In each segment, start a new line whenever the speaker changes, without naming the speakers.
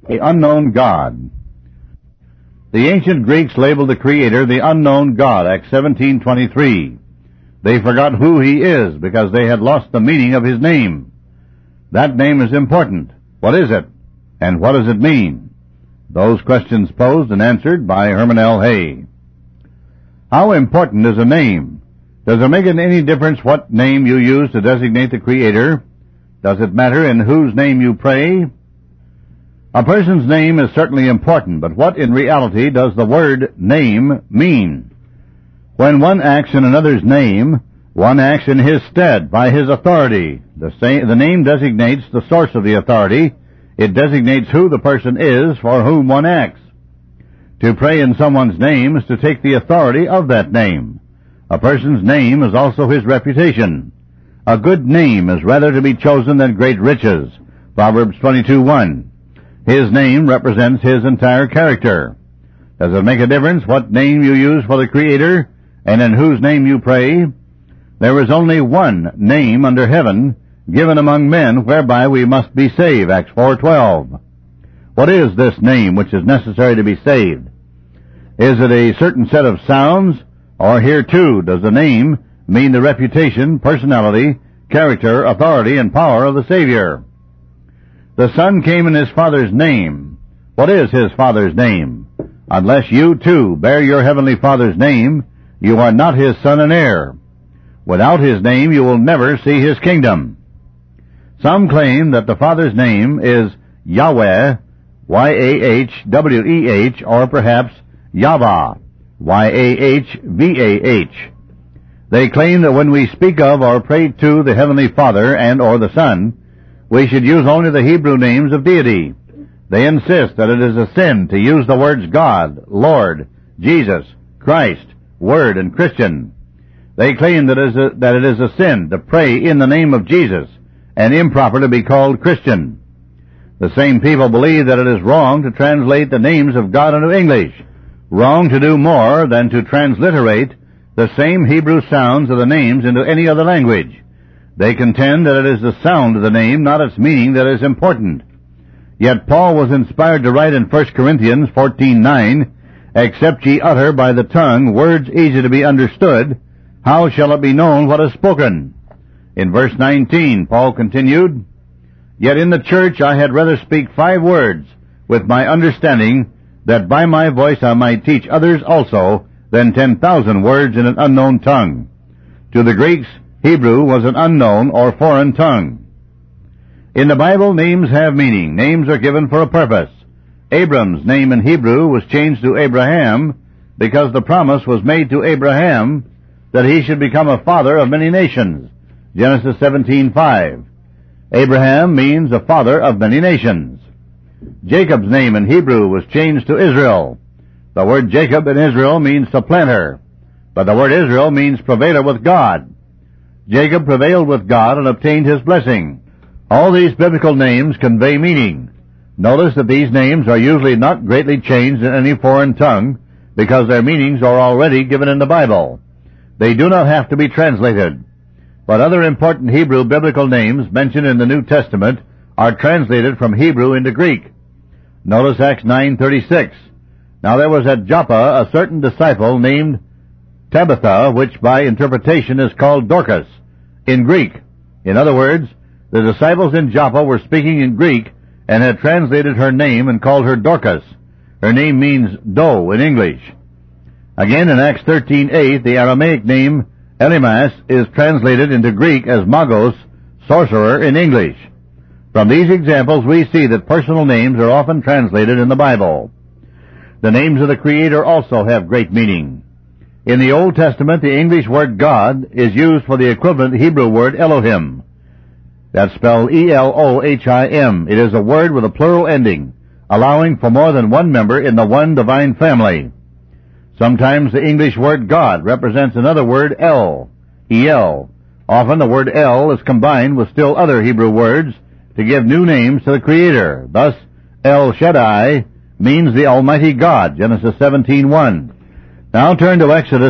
The unknown God. The ancient Greeks labeled the Creator the unknown God, Acts 17:23. They forgot who He is because they had lost the meaning of His name. That name is important. What is it? And what does it mean? Those questions posed and answered by Herman L. Hay. How important is a name? Does it make any difference what name you use to designate the Creator? Does it matter in whose name you pray? A person's name is certainly important, but what in reality does the word name mean? When one acts in another's name, one acts in his stead, by his authority. The name designates the source of the authority. It designates who the person is for whom one acts. To pray in someone's name is to take the authority of that name. A person's name is also his reputation. A good name is rather to be chosen than great riches. Proverbs 22:1. His name represents his entire character. Does it make a difference what name you use for the Creator and in whose name you pray? There is only one name under heaven given among men whereby we must be saved. Acts 4:12. What is this name which is necessary to be saved? Is it a certain set of sounds, or here too does the name mean the reputation, personality, character, authority, and power of the Savior? The Son came in His Father's name. What is His Father's name? Unless you too bear your Heavenly Father's name, you are not His son and heir. Without His name you will never see His kingdom. Some claim that the Father's name is Yahweh, Y-A-H-W-E-H, or perhaps Yahvah, Y-A-H-V-A-H. They claim that when we speak of or pray to the Heavenly Father and or the Son, we should use only the Hebrew names of deity. They insist that it is a sin to use the words God, Lord, Jesus, Christ, Word, and Christian. They claim that it is a sin to pray in the name of Jesus and improper to be called Christian. The same people believe that it is wrong to translate the names of God into English, wrong to do more than to transliterate the same Hebrew sounds of the names into any other language. They contend that it is the sound of the name, not its meaning, that is important. Yet Paul was inspired to write in 1 Corinthians 14:9, "Except ye utter by the tongue words easy to be understood, how shall it be known what is spoken?" In verse 19, Paul continued, "Yet in the church I had rather speak 5 words with my understanding, that by my voice I might teach others also, than 10,000 words in an unknown tongue." To the Greeks, Hebrew was an unknown or foreign tongue. In the Bible, names have meaning. Names are given for a purpose. Abram's name in Hebrew was changed to Abraham because the promise was made to Abraham that he should become a father of many nations. Genesis 17:5. Abraham means a father of many nations. Jacob's name in Hebrew was changed to Israel. The word Jacob in Israel means supplanter, but the word Israel means prevailer with God. Jacob prevailed with God and obtained his blessing. All these biblical names convey meaning. Notice that these names are usually not greatly changed in any foreign tongue because their meanings are already given in the Bible. They do not have to be translated. But other important Hebrew biblical names mentioned in the New Testament are translated from Hebrew into Greek. Notice Acts 9:36. "Now there was at Joppa a certain disciple named Tabitha, which by interpretation is called Dorcas, in Greek." In other words, the disciples in Joppa were speaking in Greek and had translated her name and called her Dorcas. Her name means doe in English. Again, in Acts 13:8, the Aramaic name Elimas is translated into Greek as Magos, sorcerer, in English. From these examples, we see that personal names are often translated in the Bible. The names of the Creator also have great meaning. In the Old Testament, the English word God is used for the equivalent Hebrew word Elohim. That's spelled E-L-O-H-I-M. It is a word with a plural ending, allowing for more than one member in the one divine family. Sometimes the English word God represents another word El, E-L. Often the word El is combined with still other Hebrew words to give new names to the Creator. Thus, El Shaddai means the Almighty God, Genesis 17:1. Now turn to Exodus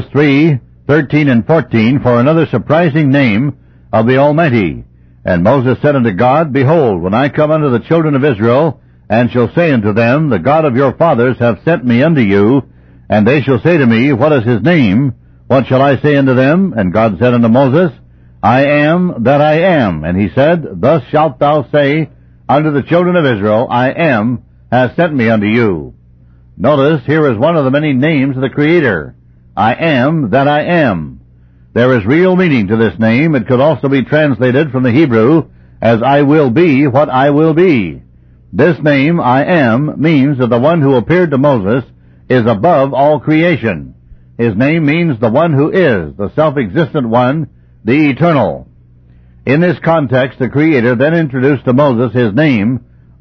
3:13 and 14 for another surprising name of the Almighty. "And Moses said unto God, Behold, when I come unto the children of Israel, and shall say unto them, The God of your fathers hath sent me unto you, and they shall say to me, What is his name? What shall I say unto them? And God said unto Moses, I am that I am. And he said, Thus shalt thou say unto the children of Israel, I am, has sent me unto you. Notice, here is one of the many names of the Creator. I am that I am. There is real meaning to this name. It could also be translated from the Hebrew as I will be what I will be. This name, I am, means that the one who appeared to Moses is above all creation. His name means the one who is, the self-existent one, the eternal. In this context, the Creator then introduced to Moses his name,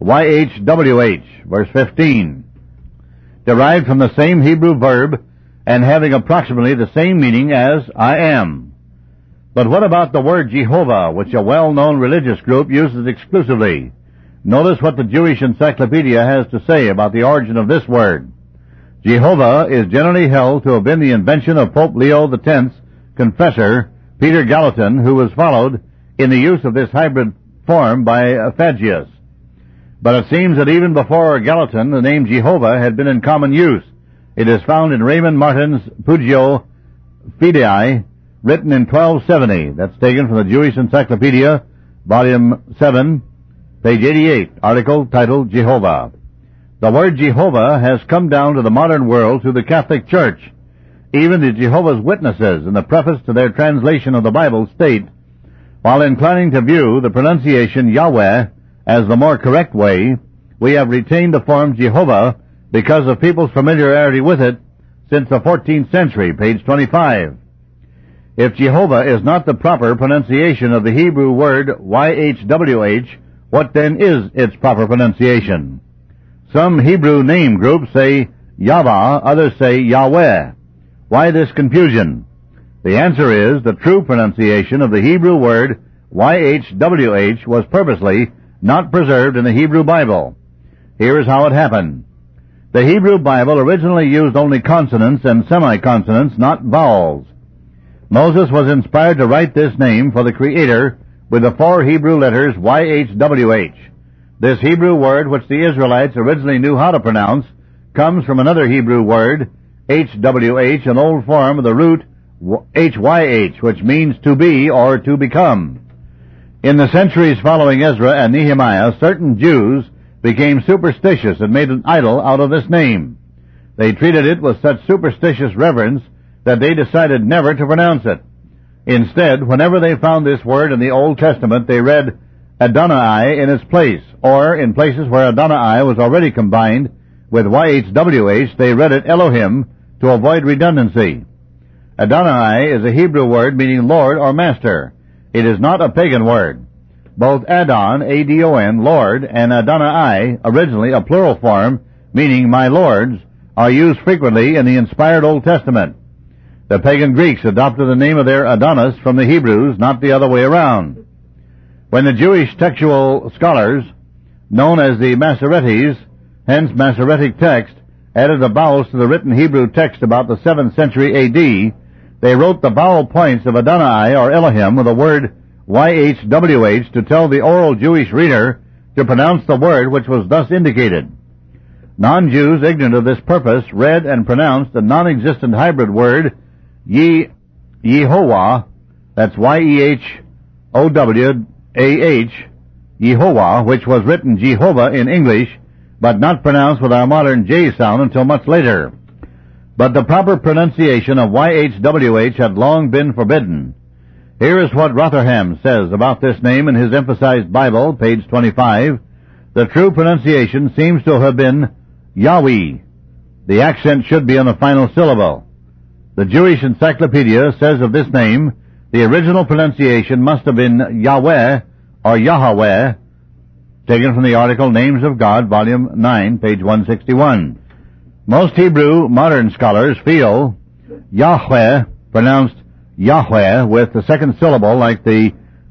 YHWH, verse 15, derived from the same Hebrew verb and having approximately the same meaning as I am. But what about the word Jehovah, which a well-known religious group uses exclusively? Notice what the Jewish Encyclopedia has to say about the origin of this word. Jehovah is generally held to have been the invention of Pope Leo X's confessor, Peter Gallatin, who was followed in the use of this hybrid form by Phagius. But it seems that even before Gallatin, the name Jehovah had been in common use. It is found in Raymond Martin's Pugio Fidei, written in 1270. That's taken from the Jewish Encyclopedia, Volume 7, page 88, article titled Jehovah. The word Jehovah has come down to the modern world through the Catholic Church. Even the Jehovah's Witnesses, in the preface to their translation of the Bible, state, while inclining to view the pronunciation Yahweh as the more correct way, we have retained the form Jehovah because of people's familiarity with it since the 14th century, page 25. If Jehovah is not the proper pronunciation of the Hebrew word YHWH, what then is its proper pronunciation? Some Hebrew name groups say Yahweh, others say Yahweh. Why this confusion? The answer is the true pronunciation of the Hebrew word YHWH was purposely not preserved in the Hebrew Bible. Here is how it happened. The Hebrew Bible originally used only consonants and semiconsonants, not vowels. Moses was inspired to write this name for the Creator with the 4 Hebrew letters YHWH. This Hebrew word, which the Israelites originally knew how to pronounce, comes from another Hebrew word, HWH, an old form of the root HYH, which means to be or to become. In the centuries following Ezra and Nehemiah, certain Jews became superstitious and made an idol out of this name. They treated it with such superstitious reverence that they decided never to pronounce it. Instead, whenever they found this word in the Old Testament, they read Adonai in its place, or in places where Adonai was already combined with YHWH, they read it Elohim to avoid redundancy. Adonai is a Hebrew word meaning Lord or Master. It is not a pagan word. Both Adon, A-D-O-N, Lord, and Adonai, originally a plural form meaning my lords, are used frequently in the inspired Old Testament. The pagan Greeks adopted the name of their Adonis from the Hebrews, not the other way around. When the Jewish textual scholars, known as the Masoretes, hence Masoretic text, added the vowels to the written Hebrew text about the 7th century A.D., they wrote the vowel points of Adonai or Elohim with the word YHWH to tell the oral Jewish reader to pronounce the word which was thus indicated. Non-Jews ignorant of this purpose read and pronounced the non-existent hybrid word Yehovah, that's Y-E-H-O-W-A-H, Yehovah, which was written Jehovah in English, but not pronounced with our modern J sound until much later. But the proper pronunciation of YHWH had long been forbidden. Here is what Rotherham says about this name in his emphasized Bible, page 25. The true pronunciation seems to have been Yahweh. The accent should be on the final syllable. The Jewish Encyclopedia says of this name, the original pronunciation must have been Yahweh or Yahweh, taken from the article Names of God, volume 9, page 161. Most Hebrew modern scholars feel Yahweh pronounced Yahweh with the second syllable like the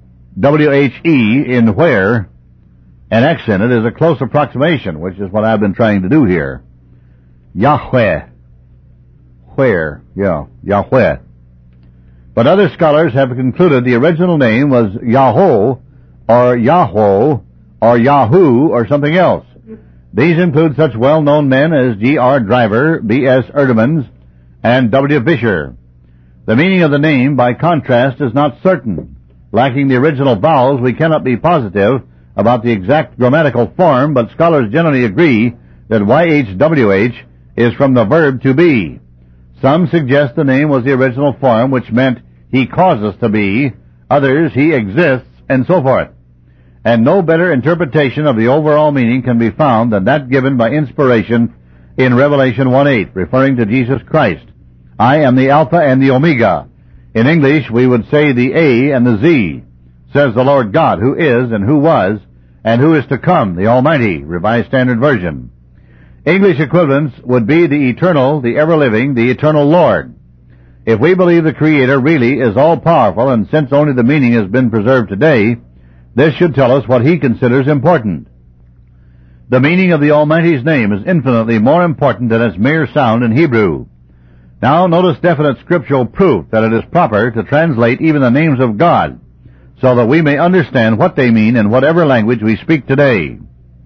W-H-E in where, and accented is a close approximation, which is what I've been trying to do here. Yahweh. Where? Yeah, Yahweh. But other scholars have concluded the original name was Yahweh or Yahweh or Yahoo or something else. These include such well-known men as G.R. Driver, B.S. Erdemans, and W. Fisher. The meaning of the name, by contrast, is not certain. Lacking the original vowels, we cannot be positive about the exact grammatical form, but scholars generally agree that YHWH is from the verb to be. Some suggest the name was the original form, which meant he causes to be, others he exists, and so forth. And no better interpretation of the overall meaning can be found than that given by inspiration in Revelation 1:8, referring to Jesus Christ. I am the Alpha and the Omega. In English, we would say the A and the Z, says the Lord God, who is and who was and who is to come, the Almighty, Revised Standard Version. English equivalents would be the eternal, the ever-living, the eternal Lord. If we believe the Creator really is all-powerful, and since only the meaning has been preserved today, this should tell us what He considers important. The meaning of the Almighty's name is infinitely more important than its mere sound in Hebrew. Now notice definite scriptural proof that it is proper to translate even the names of God, so that we may understand what they mean in whatever language we speak today.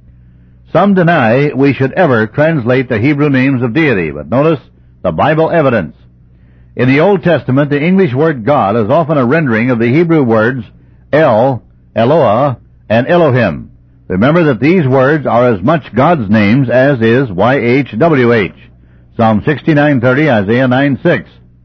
Some deny we should ever translate the Hebrew names of deity, but notice the Bible evidence. In the Old Testament, the English word God is often a rendering of the Hebrew words El, Eloah, and Elohim. Remember that these words are as much God's names as is YHWH. Psalm 69:30, Isaiah 9:6.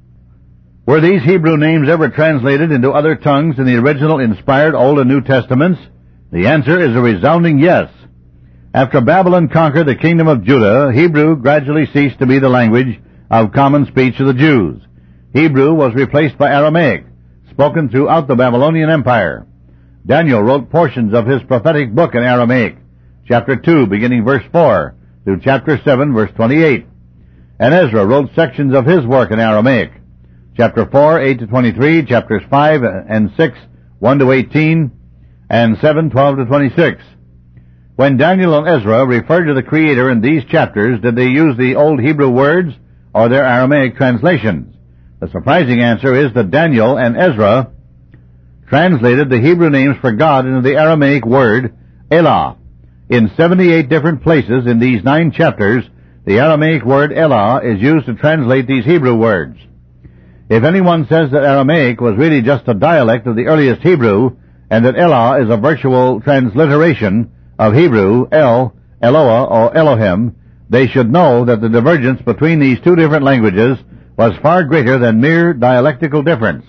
Were these Hebrew names ever translated into other tongues in the original inspired Old and New Testaments? The answer is a resounding yes. After Babylon conquered the kingdom of Judah, Hebrew gradually ceased to be the language of common speech of the Jews. Hebrew was replaced by Aramaic, spoken throughout the Babylonian Empire. Daniel wrote portions of his prophetic book in Aramaic, chapter 2, beginning verse 4, through chapter 7, verse 28. And Ezra wrote sections of his work in Aramaic, chapter 4, 8 to 23, chapters 5 and 6, 1 to 18, and 7, 12 to 26. When Daniel and Ezra referred to the Creator in these chapters, did they use the old Hebrew words or their Aramaic translations? The surprising answer is that Daniel and Ezra translated the Hebrew names for God into the Aramaic word Elah. In 78 different places in these 9 chapters, the Aramaic word Elah is used to translate these Hebrew words. If anyone says that Aramaic was really just a dialect of the earliest Hebrew, and that Elah is a virtual transliteration of Hebrew, El, Eloah, or Elohim, they should know that the divergence between these two different languages was far greater than mere dialectical difference.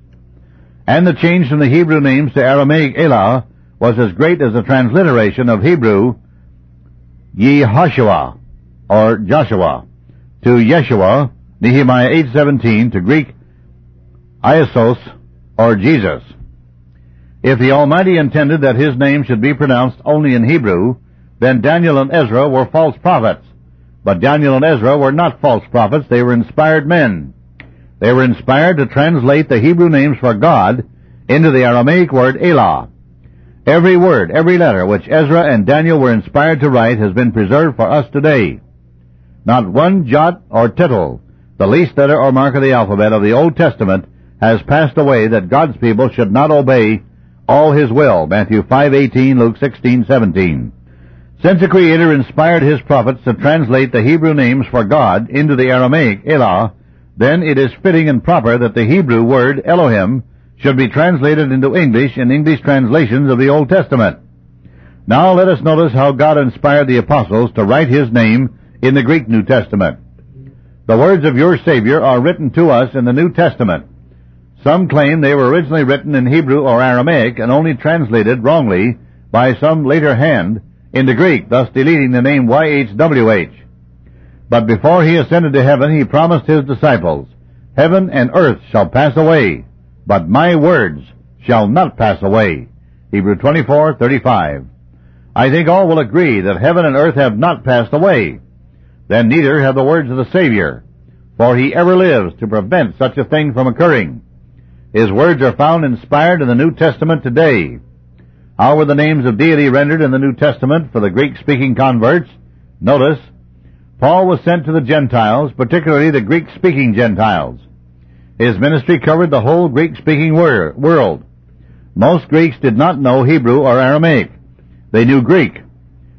And the change from the Hebrew names to Aramaic Elah was as great as the transliteration of Hebrew Yehoshua, or Joshua, to Yeshua, Nehemiah 8:17, to Greek Iesos, or Jesus. If the Almighty intended that His name should be pronounced only in Hebrew, then Daniel and Ezra were false prophets. But Daniel and Ezra were not false prophets, they were inspired men. They were inspired to translate the Hebrew names for God into the Aramaic word Elah. Every word, every letter which Ezra and Daniel were inspired to write has been preserved for us today. Not one jot or tittle, the least letter or mark of the alphabet of the Old Testament, has passed away that God's people should not obey all His will. Matthew 5:18, Luke 16:17. Since the Creator inspired His prophets to translate the Hebrew names for God into the Aramaic Elah, then it is fitting and proper that the Hebrew word Elohim should be translated into English in English translations of the Old Testament. Now let us notice how God inspired the apostles to write His name in the Greek New Testament. The words of your Savior are written to us in the New Testament. Some claim they were originally written in Hebrew or Aramaic and only translated wrongly by some later hand into Greek, thus deleting the name YHWH. But before He ascended to heaven, He promised His disciples, "Heaven and earth shall pass away, but my words shall not pass away." Hebrew 24:35. I think all will agree that heaven and earth have not passed away. Then neither have the words of the Savior, for He ever lives to prevent such a thing from occurring. His words are found inspired in the New Testament today. How were the names of deity rendered in the New Testament for the Greek-speaking converts? Notice, Paul was sent to the Gentiles, particularly the Greek-speaking Gentiles. His ministry covered the whole Greek-speaking world. Most Greeks did not know Hebrew or Aramaic. They knew Greek.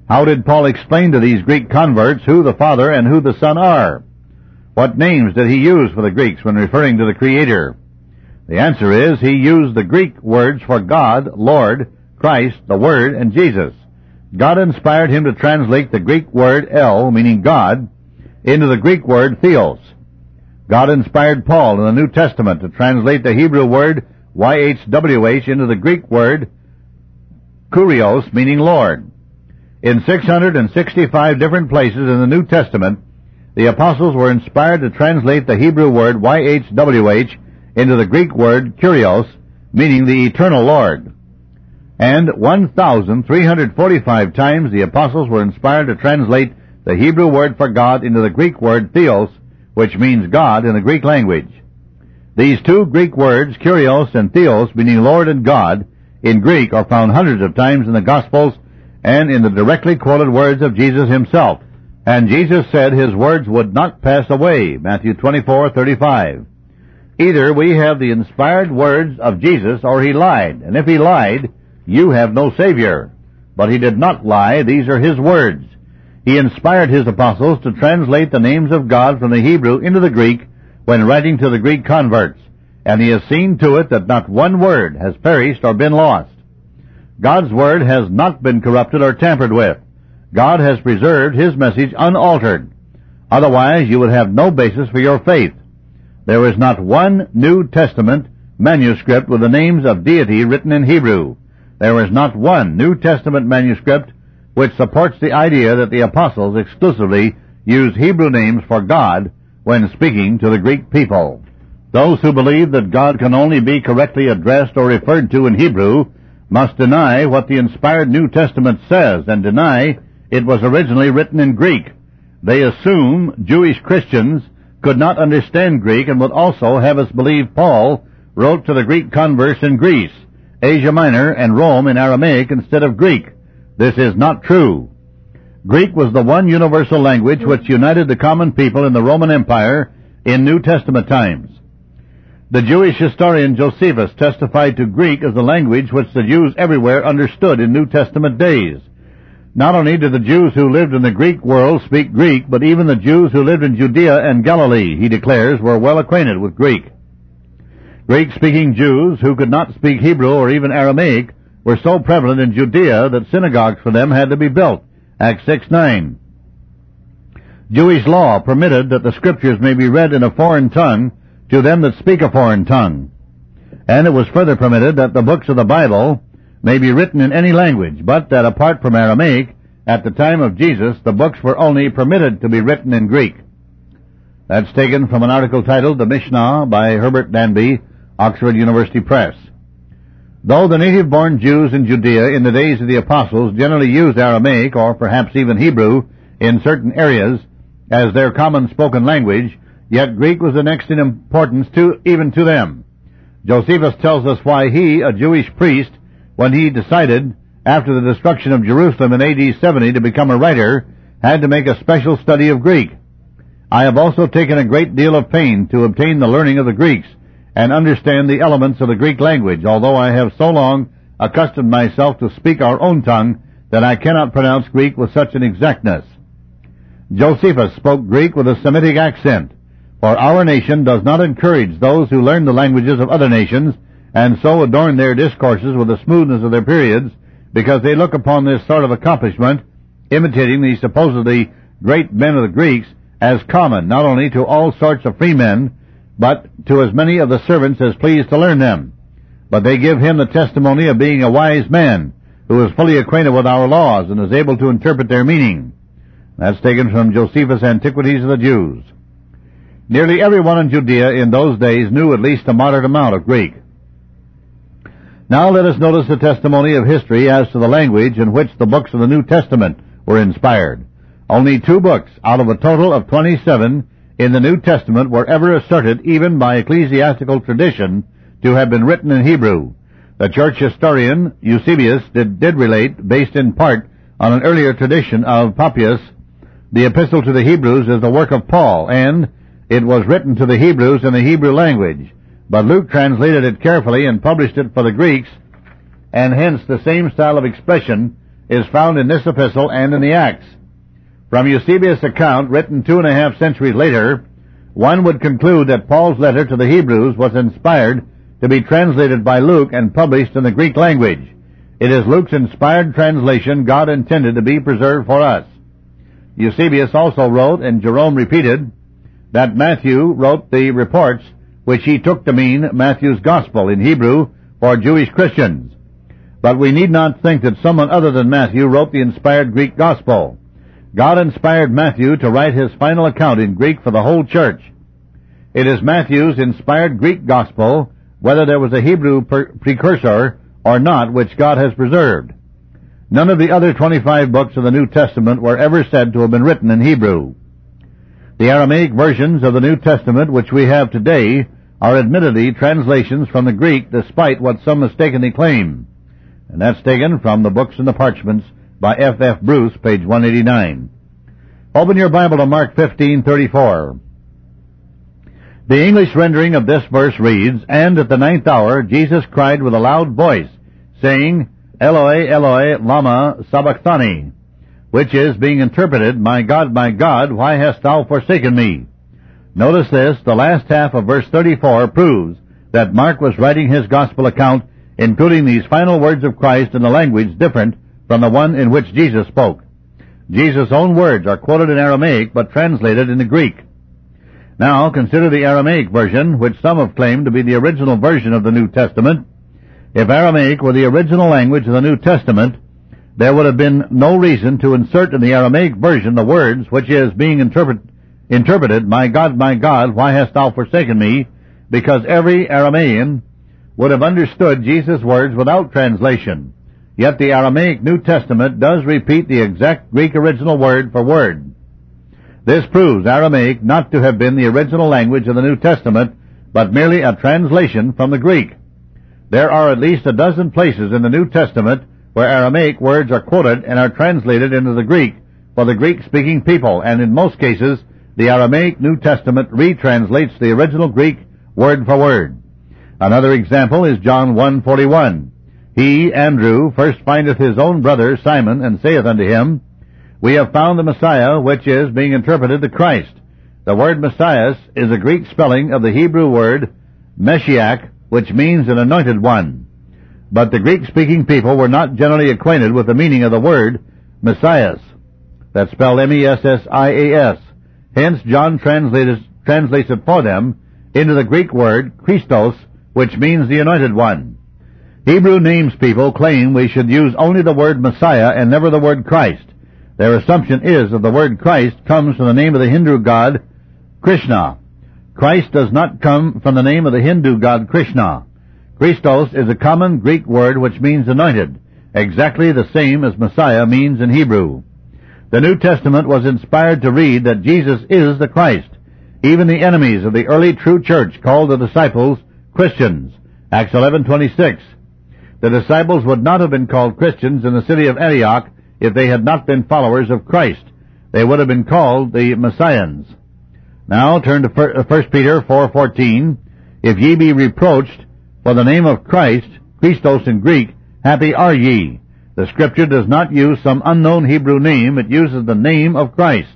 How did Paul explain to these Greek converts who the Father and who the Son are? What names did he use for the Greeks when referring to the Creator? The answer is he used the Greek words for God, Lord, Christ, the Word, and Jesus. God inspired him to translate the Greek word El, meaning God, into the Greek word Theos. God inspired Paul in the New Testament to translate the Hebrew word YHWH into the Greek word Kurios, meaning Lord. In 665 different places in the New Testament, the apostles were inspired to translate the Hebrew word YHWH into the Greek word Kurios, meaning the eternal Lord. And 1,345 times the apostles were inspired to translate the Hebrew word for God into the Greek word Theos, which means God in the Greek language. These two Greek words, Kurios and Theos, meaning Lord and God, in Greek are found hundreds of times in the Gospels and in the directly quoted words of Jesus himself. And Jesus said his words would not pass away, Matthew 24:35. Either we have the inspired words of Jesus or he lied, and if he lied, you have no Savior. But he did not lie, these are his words. He inspired his apostles to translate the names of God from the Hebrew into the Greek when writing to the Greek converts, and he has seen to it that not one word has perished or been lost. God's word has not been corrupted or tampered with. God has preserved his message unaltered. Otherwise, you would have no basis for your faith. There is not one New Testament manuscript with the names of deity written in Hebrew. There is not one New Testament manuscript which supports the idea that the apostles exclusively used Hebrew names for God when speaking to the Greek people. Those who believe that God can only be correctly addressed or referred to in Hebrew must deny what the inspired New Testament says and deny it was originally written in Greek. They assume Jewish Christians could not understand Greek and would also have us believe Paul wrote to the Greek converts in Greece, Asia Minor, and Rome in Aramaic instead of Greek. This is not true. Greek was the one universal language which united the common people in the Roman Empire in New Testament times. The Jewish historian Josephus testified to Greek as the language which the Jews everywhere understood in New Testament days. Not only did the Jews who lived in the Greek world speak Greek, but even the Jews who lived in Judea and Galilee, he declares, were well acquainted with Greek. Greek-speaking Jews who could not speak Hebrew or even Aramaic were so prevalent in Judea that synagogues for them had to be built, Acts 6:9. Jewish law permitted that the Scriptures may be read in a foreign tongue to them that speak a foreign tongue. And it was further permitted that the books of the Bible may be written in any language, but that apart from Aramaic, at the time of Jesus, the books were only permitted to be written in Greek. That's taken from an article titled The Mishnah by Herbert Danby, Oxford University Press. Though the native-born Jews in Judea in the days of the apostles generally used Aramaic, or perhaps even Hebrew, in certain areas as their common spoken language, yet Greek was the next in importance even to them. Josephus tells us why he, a Jewish priest, when he decided, after the destruction of Jerusalem in AD 70, to become a writer, had to make a special study of Greek. I have also taken a great deal of pain to obtain the learning of the Greeks and understand the elements of the Greek language, although I have so long accustomed myself to speak our own tongue that I cannot pronounce Greek with such an exactness. Josephus spoke Greek with a Semitic accent, for our nation does not encourage those who learn the languages of other nations and so adorn their discourses with the smoothness of their periods, because they look upon this sort of accomplishment, imitating the supposedly great men of the Greeks, as common not only to all sorts of free men, but to as many of the servants as please to learn them. But they give him the testimony of being a wise man, who is fully acquainted with our laws and is able to interpret their meaning. That's taken from Josephus' Antiquities of the Jews. Nearly everyone in Judea in those days knew at least a moderate amount of Greek. Now let us notice the testimony of history as to the language in which the books of the New Testament were inspired. Only 2 books out of a total of 27 in the New Testament were ever asserted, even by ecclesiastical tradition, to have been written in Hebrew. The church historian Eusebius did relate, based in part on an earlier tradition of Papias, the Epistle to the Hebrews is the work of Paul, and it was written to the Hebrews in the Hebrew language. But Luke translated it carefully and published it for the Greeks, and hence the same style of expression is found in this epistle and in the Acts. From Eusebius' account, written 2.5 centuries later, one would conclude that Paul's letter to the Hebrews was inspired to be translated by Luke and published in the Greek language. It is Luke's inspired translation God intended to be preserved for us. Eusebius also wrote, and Jerome repeated, that Matthew wrote the reports which he took to mean Matthew's Gospel in Hebrew for Jewish Christians. But we need not think that someone other than Matthew wrote the inspired Greek Gospel. God inspired Matthew to write his final account in Greek for the whole church. It is Matthew's inspired Greek Gospel, whether there was a Hebrew precursor or not, which God has preserved. None of the other 25 books of the New Testament were ever said to have been written in Hebrew. The Aramaic versions of the New Testament which we have today are admittedly translations from the Greek, despite what some mistakenly claim. And that's taken from the Books and the Parchments by F. F. Bruce, page 189. Open your Bible to Mark 15:34. The English rendering of this verse reads, "And at the 9th hour Jesus cried with a loud voice, saying, Eloi, Eloi, lama sabachthani," which is being interpreted, my God, why hast thou forsaken me?" Notice this, the last half of verse 34 proves that Mark was writing his gospel account, including these final words of Christ in a language different from the one in which Jesus spoke. Jesus' own words are quoted in Aramaic, but translated into Greek. Now, consider the Aramaic version, which some have claimed to be the original version of the New Testament. If Aramaic were the original language of the New Testament, there would have been no reason to insert in the Aramaic version the words which is being interpreted, my God, why hast thou forsaken me?" Because every Aramaean would have understood Jesus' words without translation. Yet the Aramaic New Testament does repeat the exact Greek original word for word. This proves Aramaic not to have been the original language of the New Testament, but merely a translation from the Greek. There are at least a dozen places in the New Testament where Aramaic words are quoted and are translated into the Greek for the Greek-speaking people, and in most cases, the Aramaic New Testament retranslates the original Greek word for word. Another example is John 1:41. "He, Andrew, first findeth his own brother Simon, and saith unto him, We have found the Messiah," which is being interpreted the Christ. The word Messiah is a Greek spelling of the Hebrew word Meshiach, which means an anointed one. But the Greek-speaking people were not generally acquainted with the meaning of the word Messias. That's spelled Messias. Hence, John translates it for them into the Greek word Christos, which means the anointed one. Hebrew names people claim we should use only the word Messiah and never the word Christ. Their assumption is that the word Christ comes from the name of the Hindu god Krishna. Christ does not come from the name of the Hindu god Krishna. Christos is a common Greek word which means anointed, exactly the same as Messiah means in Hebrew. The New Testament was inspired to read that Jesus is the Christ. Even the enemies of the early true church called the disciples Christians. Acts 11:26. The disciples would not have been called Christians in the city of Antioch if they had not been followers of Christ. They would have been called the Messians. Now turn to 1 Peter 4:14. "If ye be reproached for the name of Christ," Christos in Greek, "happy are ye." The Scripture does not use some unknown Hebrew name, it uses the name of Christ.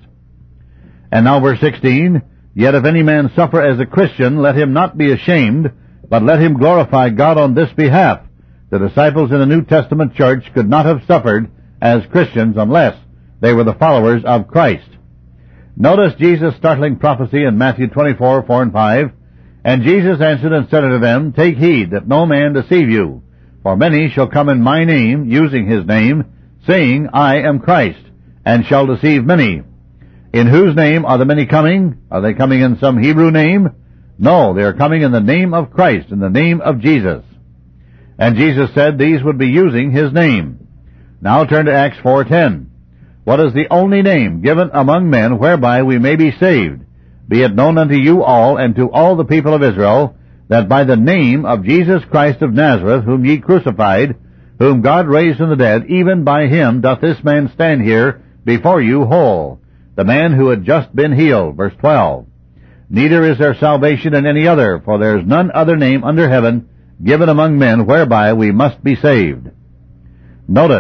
And now verse 16, "Yet if any man suffer as a Christian, let him not be ashamed, but let him glorify God on this behalf." The disciples in the New Testament church could not have suffered as Christians unless they were the followers of Christ. Notice Jesus' startling prophecy in Matthew 24:4 and 5. "And Jesus answered and said unto them, Take heed that no man deceive you. For many shall come in my name," using his name, "saying, I am Christ, and shall deceive many." In whose name are the many coming? Are they coming in some Hebrew name? No, they are coming in the name of Christ, in the name of Jesus. And Jesus said these would be using his name. Now turn to Acts 4:10. "What is the only name given among men whereby we may be saved? Be it known unto you all and to all the people of Israel, that by the name of Jesus Christ of Nazareth, whom ye crucified, whom God raised from the dead, even by him doth this man stand here before you whole." The man who had just been healed. Verse 12. "Neither is there salvation in any other, for there is none other name under heaven given among men whereby we must be saved." Notice,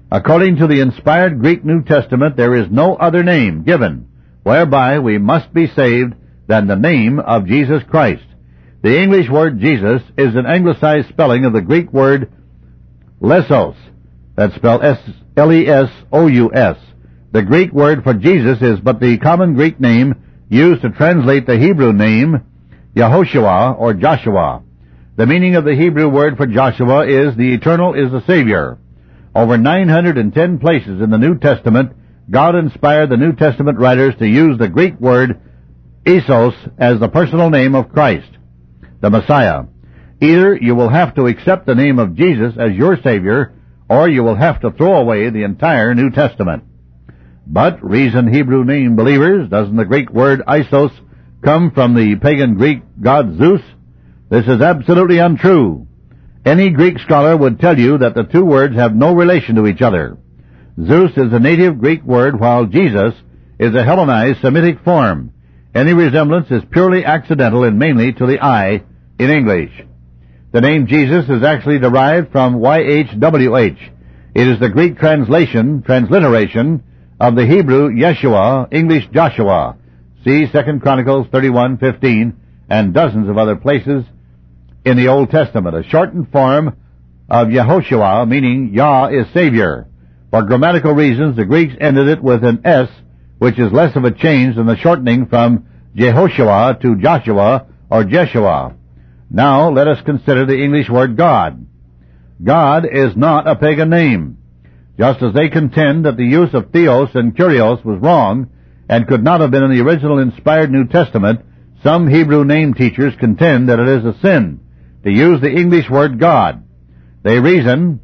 According to the inspired Greek New Testament, there is no other name given whereby we must be saved than the name of Jesus Christ. The English word Jesus is an anglicized spelling of the Greek word lesos. That's spelled L-E-S-O-U-S. The Greek word for Jesus is but the common Greek name used to translate the Hebrew name Yehoshua or Joshua. The meaning of the Hebrew word for Joshua is the Eternal is the Savior. Over 910 places in the New Testament, God inspired the New Testament writers to use the Greek word Isos as the personal name of Christ, the Messiah. Either you will have to accept the name of Jesus as your Savior, or you will have to throw away the entire New Testament. But, reason Hebrew name believers, doesn't the Greek word Isos come from the pagan Greek god Zeus? This is absolutely untrue. Any Greek scholar would tell you that the two words have no relation to each other. Zeus is a native Greek word, while Jesus is a Hellenized Semitic form. Any resemblance is purely accidental and mainly to the eye in English. The name Jesus is actually derived from YHWH. It is the Greek transliteration of the Hebrew Yeshua, English Joshua. See 2 Chronicles 31:15 and dozens of other places in the Old Testament. A shortened form of Yehoshua, meaning Yah is Savior. For grammatical reasons, the Greeks ended it with an S, which is less of a change than the shortening from Jehoshua to Joshua or Jeshua. Now let us consider the English word God. God is not a pagan name. Just as they contend that the use of Theos and Kurios was wrong and could not have been in the original inspired New Testament, some Hebrew name teachers contend that it is a sin to use the English word God. They reason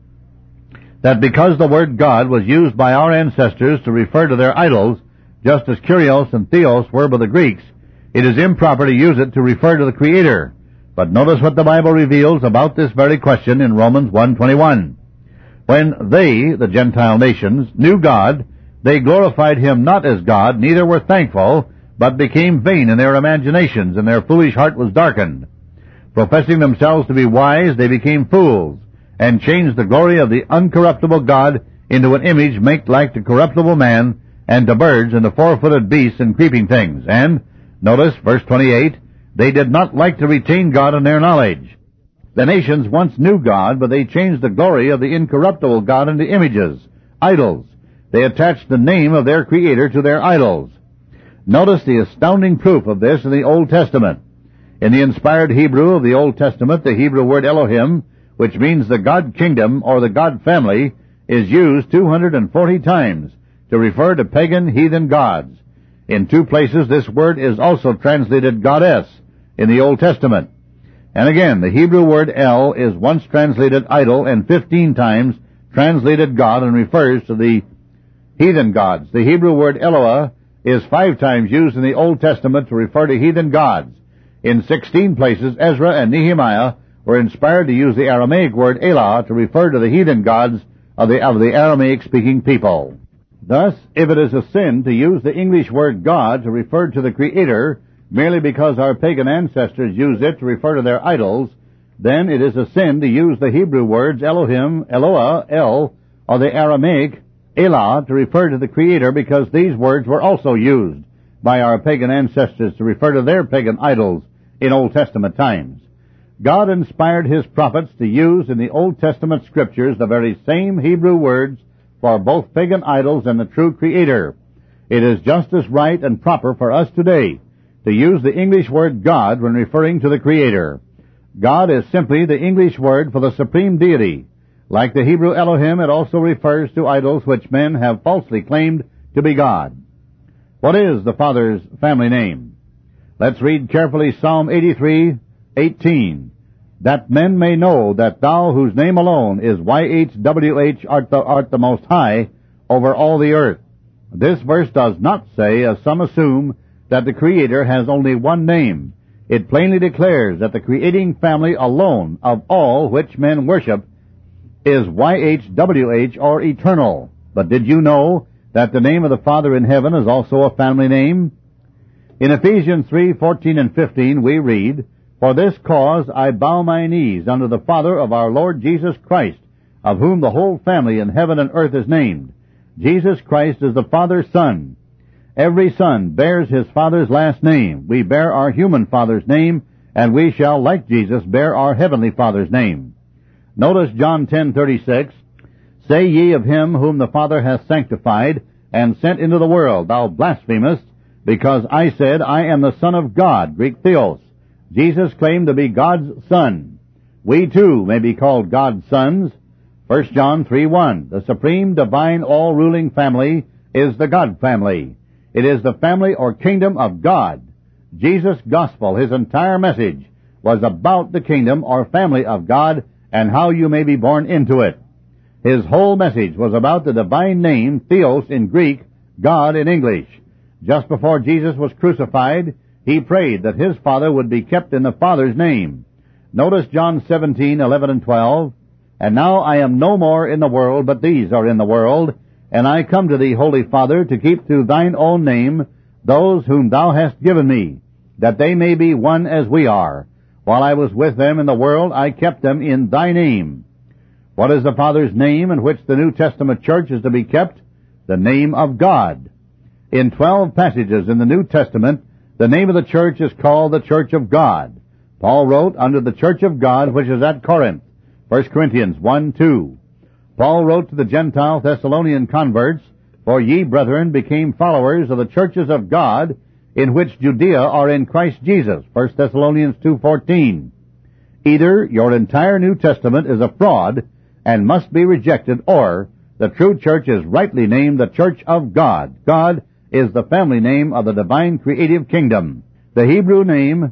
that because the word God was used by our ancestors to refer to their idols, just as Kurios and Theos were by the Greeks, it is improper to use it to refer to the Creator. But notice what the Bible reveals about this very question in Romans 1:21. When they, the Gentile nations, knew God, they glorified Him not as God, neither were thankful, but became vain in their imaginations, and their foolish heart was darkened. Professing themselves to be wise, they became fools, and changed the glory of the uncorruptible God into an image made like to corruptible man, and to birds, and to four-footed beasts, and creeping things. And, notice, verse 28, they did not like to retain God in their knowledge. The nations once knew God, but they changed the glory of the incorruptible God into images, idols. They attached the name of their Creator to their idols. Notice the astounding proof of this in the Old Testament. In the inspired Hebrew of the Old Testament, the Hebrew word Elohim, which means the God kingdom or the God family, is used 240 times to refer to pagan heathen gods. In 2 places, this word is also translated goddess in the Old Testament. And again, the Hebrew word El is once translated idol and 15 times translated God and refers to the heathen gods. The Hebrew word Eloah is 5 times used in the Old Testament to refer to heathen gods. In 16 places, Ezra and Nehemiah were inspired to use the Aramaic word Elah to refer to the heathen gods of the Aramaic-speaking people. Thus, if it is a sin to use the English word God to refer to the Creator merely because our pagan ancestors used it to refer to their idols, then it is a sin to use the Hebrew words Elohim, Eloah, El, or the Aramaic Elah to refer to the Creator, because these words were also used by our pagan ancestors to refer to their pagan idols in Old Testament times. God inspired His prophets to use in the Old Testament Scriptures the very same Hebrew words for both pagan idols and the true Creator. It is just as right and proper for us today to use the English word God when referring to the Creator. God is simply the English word for the supreme deity. Like the Hebrew Elohim, it also refers to idols which men have falsely claimed to be God. What is the Father's family name? Let's read carefully Psalm 83:18. That men may know that Thou, whose name alone is YHWH, art the Most High over all the earth. This verse does not say, as some assume, that the Creator has only one name. It plainly declares that the creating family alone of all which men worship is YHWH, or eternal. But did you know that the name of the Father in heaven is also a family name? In Ephesians 3:14 and 15 we read, For this cause I bow my knees unto the Father of our Lord Jesus Christ, of whom the whole family in heaven and earth is named. Jesus Christ is the Father's Son. Every son bears his father's last name. We bear our human father's name, and we shall, like Jesus, bear our heavenly Father's name. Notice John 10:36, Say ye of him whom the Father hath sanctified, and sent into the world, thou blasphemest, because I said, I am the Son of God, Greek theos. Jesus claimed to be God's Son. We too may be called God's sons. 1 John 3:1, the supreme, divine, all-ruling family is the God family. It is the family or kingdom of God. Jesus' gospel, his entire message, was about the kingdom or family of God and how you may be born into it. His whole message was about the divine name, Theos in Greek, God in English. Just before Jesus was crucified, he prayed that his Father would be kept in the Father's name. Notice John 17:11 and 12, And now I am no more in the world, but these are in the world, and I come to thee, Holy Father, to keep through thine own name those whom thou hast given me, that they may be one as we are. While I was with them in the world, I kept them in thy name. What is the Father's name in which the New Testament church is to be kept? The name of God. In 12 passages in the New Testament, the name of the church is called the Church of God. Paul wrote under the Church of God which is at Corinth, 1 Corinthians 1:2. Paul wrote to the Gentile Thessalonian converts, For ye, brethren, became followers of the churches of God, in which Judea are in Christ Jesus, 1 Thessalonians 2:14. Either your entire New Testament is a fraud and must be rejected, or the true church is rightly named the Church of God. God is the family name of the divine creative kingdom. The Hebrew name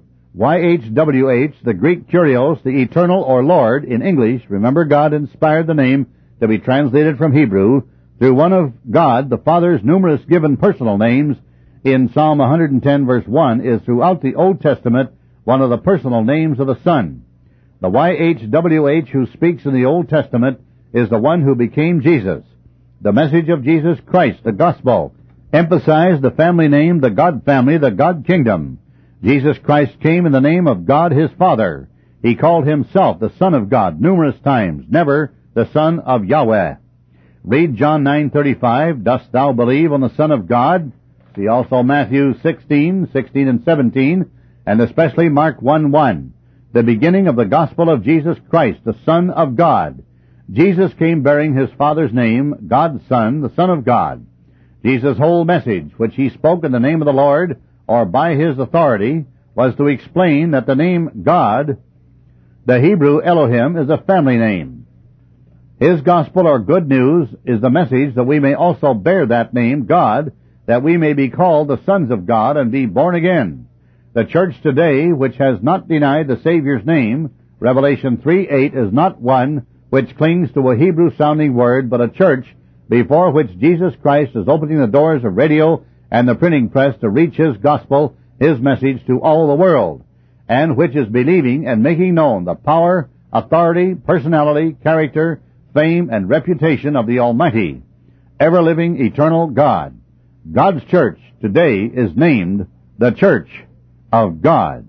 YHWH, the Greek Kyrios, the eternal or Lord in English. Remember, God inspired the name to be translated from Hebrew through one of God, the Father's numerous given personal names in Psalm 110 verse 1 is throughout the Old Testament one of the personal names of the Son. The YHWH who speaks in the Old Testament is the one who became Jesus. The message of Jesus Christ, the gospel, emphasized the family name, the God family, the God kingdom. Jesus Christ came in the name of God his Father. He called himself the Son of God numerous times, never the Son of Yahweh. Read John 9:35, Dost thou believe on the Son of God? See also Matthew 16:16 and 17, and especially Mark 1:1, the beginning of the gospel of Jesus Christ, the Son of God. Jesus came bearing his Father's name, God's Son, the Son of God. Jesus' whole message, which he spoke in the name of the Lord, or by his authority, was to explain that the name God, the Hebrew Elohim, is a family name. His gospel or good news is the message that we may also bear that name, God, that we may be called the sons of God and be born again. The church today, which has not denied the Savior's name, Revelation 3:8, is not one which clings to a Hebrew-sounding word, but a church before which Jesus Christ is opening the doors of radio and the printing press to reach his gospel, his message to all the world, and which is believing and making known the power, authority, personality, character, fame, and reputation of the Almighty, ever-living, eternal God. God's church today is named the Church of God.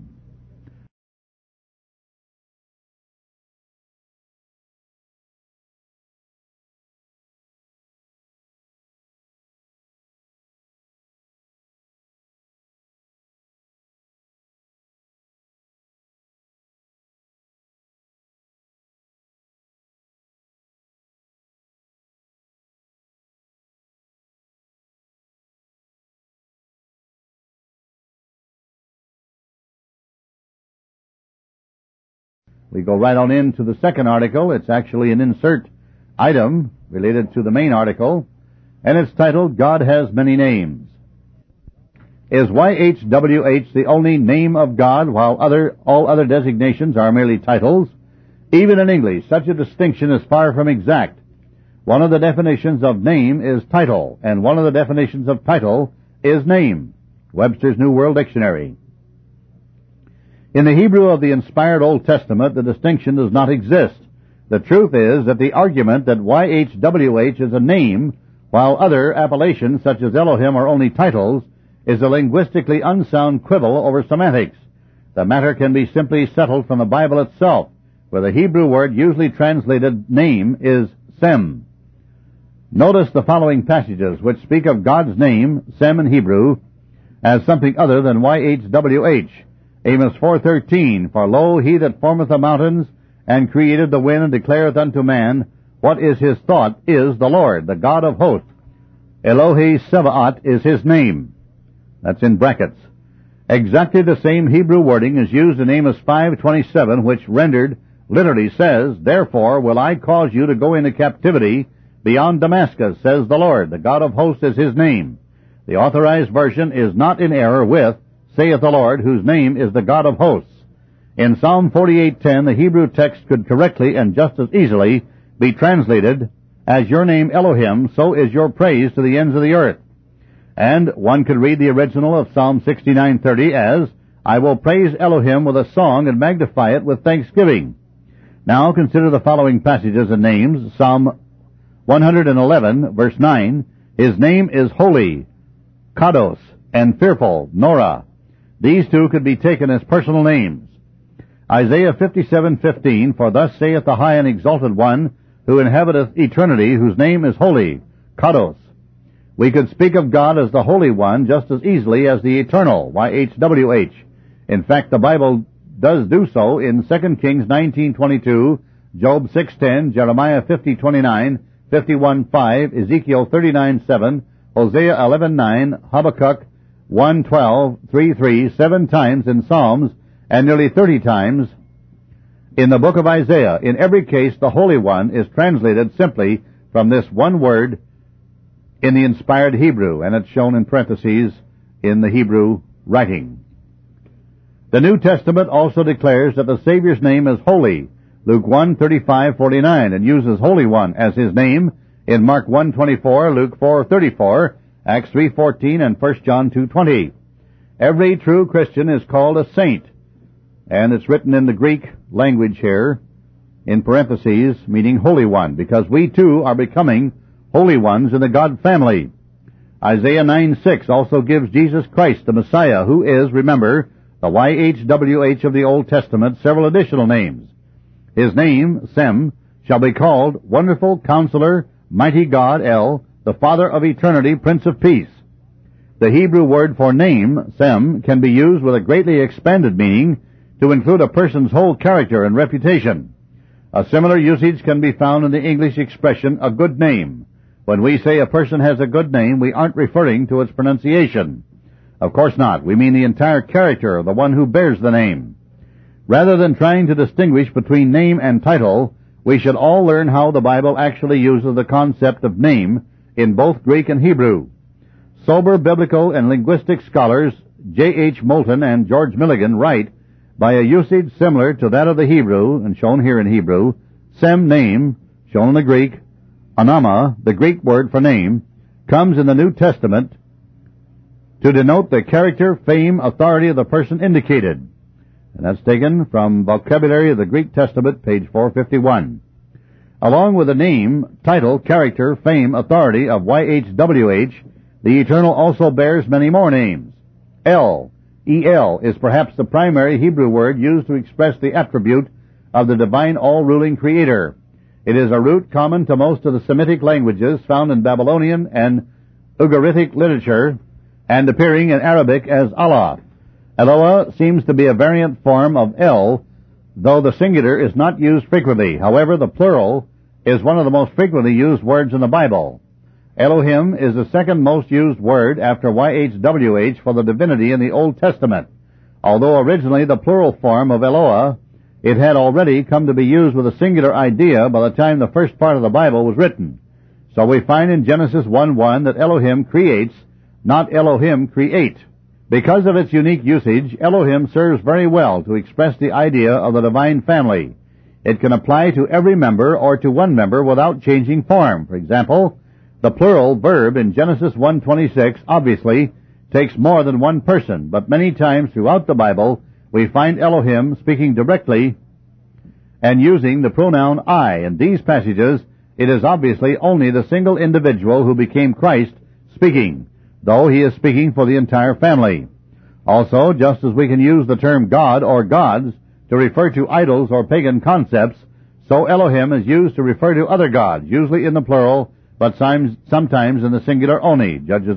We go right on into the second article. It's actually an insert item related to the main article, and it's titled, God Has Many Names. Is YHWH the only name of God, while all other designations are merely titles? Even in English, such a distinction is far from exact. One of the definitions of name is title, and one of the definitions of title is name. Webster's New World Dictionary. In the Hebrew of the inspired Old Testament, the distinction does not exist. The truth is that the argument that YHWH is a name, while other appellations such as Elohim are only titles, is a linguistically unsound quibble over semantics. The matter can be simply settled from the Bible itself, where the Hebrew word usually translated name is Sem. Notice the following passages which speak of God's name, Sem in Hebrew, as something other than YHWH. Amos 4:13, For lo, he that formeth the mountains, and created the wind, and declareth unto man, what is his thought, is the Lord, the God of hosts. Elohe Sebaot is his name. That's in brackets. Exactly the same Hebrew wording is used in Amos 5:27, which rendered literally says, Therefore will I cause you to go into captivity beyond Damascus, says the Lord. The God of hosts is his name. The Authorized Version is not in error with, saith the Lord, whose name is the God of hosts. In Psalm 48:10, the Hebrew text could correctly and just as easily be translated, As your name Elohim, so is your praise to the ends of the earth. And one could read the original of Psalm 69:30 as, I will praise Elohim with a song and magnify it with thanksgiving. Now consider the following passages and names. Psalm 111, verse 9, His name is holy, Kados, and fearful, Norah. These two could be taken as personal names. Isaiah 57:15, For thus saith the high and exalted one, who inhabiteth eternity, whose name is holy, Kados. We could speak of God as the Holy One just as easily as the Eternal, YHWH. In fact, the Bible does do so in 2 Kings 19:22, Job 6:10, Jeremiah 50:29, 51:5, Ezekiel 39:7, Hosea 11:9, Habakkuk 1:12, 3:3, 7 times in Psalms, and nearly 30 times in the book of Isaiah. In every case, the Holy One is translated simply from this one word in the inspired Hebrew, and it's shown in parentheses in the Hebrew writing. The New Testament also declares that the Savior's name is holy, Luke 1:35-49, and uses Holy One as his name in Mark 1:24, Luke 4:34, Acts 3:14, and 1 John 2:20. Every true Christian is called a saint, and it's written in the Greek language here, in parentheses, meaning Holy One, because we too are becoming holy ones in the God family. Isaiah 9:6 also gives Jesus Christ, the Messiah, who is, remember, the YHWH of the Old Testament, several additional names. His name, Sem, shall be called Wonderful Counselor, Mighty God, El, the Father of Eternity, Prince of Peace. The Hebrew word for name, Sem, can be used with a greatly expanded meaning to include a person's whole character and reputation. A similar usage can be found in the English expression, a good name. When we say a person has a good name, we aren't referring to its pronunciation. Of course not. We mean the entire character of the one who bears the name. Rather than trying to distinguish between name and title, we should all learn how the Bible actually uses the concept of name in both Greek and Hebrew. Sober biblical and linguistic scholars J.H. Moulton and George Milligan write, by a usage similar to that of the Hebrew, and shown here in Hebrew, Sem, name, shown in the Greek, Anama, the Greek word for name, comes in the New Testament to denote the character, fame, authority of the person indicated. And that's taken from Vocabulary of the Greek Testament, page 451. Along with the name, title, character, fame, authority of YHWH, the Eternal also bears many more names. El, E-L, is perhaps the primary Hebrew word used to express the attribute of the divine all-ruling Creator. It is a root common to most of the Semitic languages found in Babylonian and Ugaritic literature, and appearing in Arabic as Allah. Eloah seems to be a variant form of El, though the singular is not used frequently. However, the plural is one of the most frequently used words in the Bible. Elohim is the second most used word after YHWH for the divinity in the Old Testament. Although originally the plural form of Eloah, it had already come to be used with a singular idea by the time the first part of the Bible was written. So we find in Genesis 1:1 that Elohim creates, not Elohim create. Because of its unique usage, Elohim serves very well to express the idea of the divine family. It can apply to every member or to one member without changing form. For example, the plural verb in Genesis 1:26 obviously takes more than one person, but many times throughout the Bible we find Elohim speaking directly and using the pronoun I. In these passages, it is obviously only the single individual who became Christ speaking, though he is speaking for the entire family. Also, just as we can use the term God or gods to refer to idols or pagan concepts, so Elohim is used to refer to other gods, usually in the plural, but sometimes in the singular only, Judges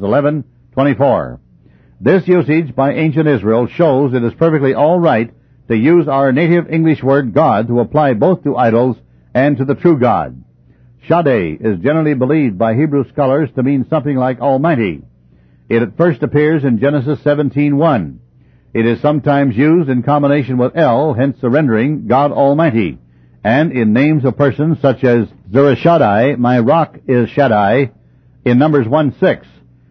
11:24. This usage by ancient Israel shows it is perfectly all right to use our native English word God to apply both to idols and to the true God. Shaddai is generally believed by Hebrew scholars to mean something like Almighty. It at first appears in Genesis 17:1. It is sometimes used in combination with El, hence the rendering God Almighty, and in names of persons such as Zerubbabel, my rock is Shaddai, in Numbers 1:6.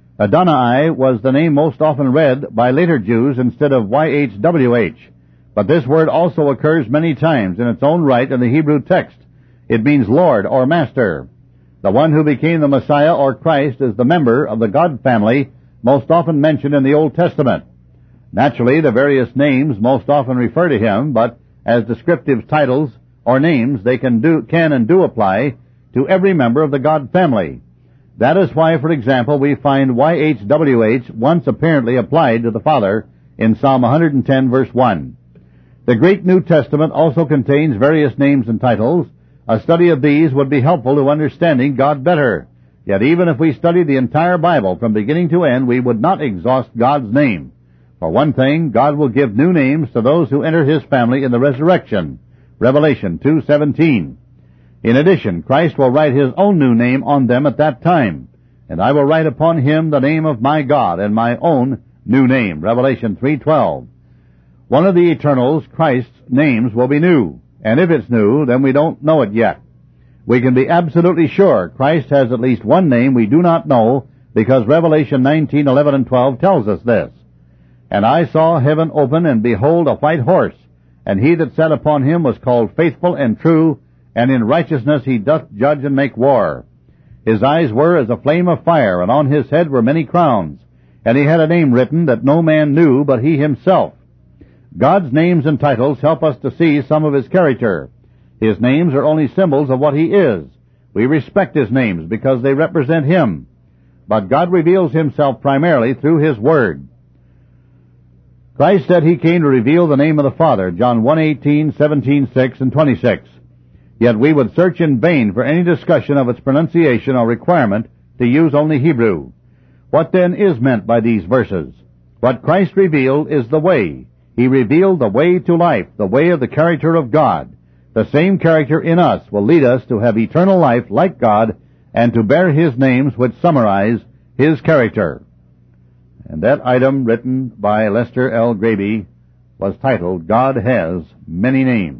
Adonai was the name most often read by later Jews instead of YHWH, but this word also occurs many times in its own right in the Hebrew text. It means Lord or Master. The one who became the Messiah or Christ is the member of the God family most often mentioned in the Old Testament. Naturally, the various names most often refer to him, but as descriptive titles or names, they can and do apply to every member of the God family. That is why, for example, we find YHWH once apparently applied to the Father in Psalm 110, verse 1. The Greek New Testament also contains various names and titles. A study of these would be helpful to understanding God better. Yet even if we studied the entire Bible from beginning to end, we would not exhaust God's name. For one thing, God will give new names to those who enter His family in the resurrection. Revelation 2:17. In addition, Christ will write His own new name on them at that time. And I will write upon him the name of my God and my own new name. Revelation 3:12. One of the Eternals, Christ's names, will be new. And if it's new, then we don't know it yet. We can be absolutely sure Christ has at least one name we do not know, because Revelation 19:11 and 12 tells us this. And I saw heaven open, and behold, a white horse, and he that sat upon him was called Faithful and True, and in righteousness he doth judge and make war. His eyes were as a flame of fire, and on his head were many crowns, and he had a name written that no man knew but he himself. God's names and titles help us to see some of His character. His names are only symbols of what He is. We respect His names because they represent Him. But God reveals Himself primarily through His Word. Christ said He came to reveal the name of the Father, John 1:18, 17:6, and 26. Yet we would search in vain for any discussion of its pronunciation or requirement to use only Hebrew. What then is meant by these verses? What Christ revealed is the way. He revealed the way to life, the way of the character of God. The same character in us will lead us to have eternal life like God and to bear His names which summarize His character. And that item, written by Lester L. Graby, was titled, God Has Many Names.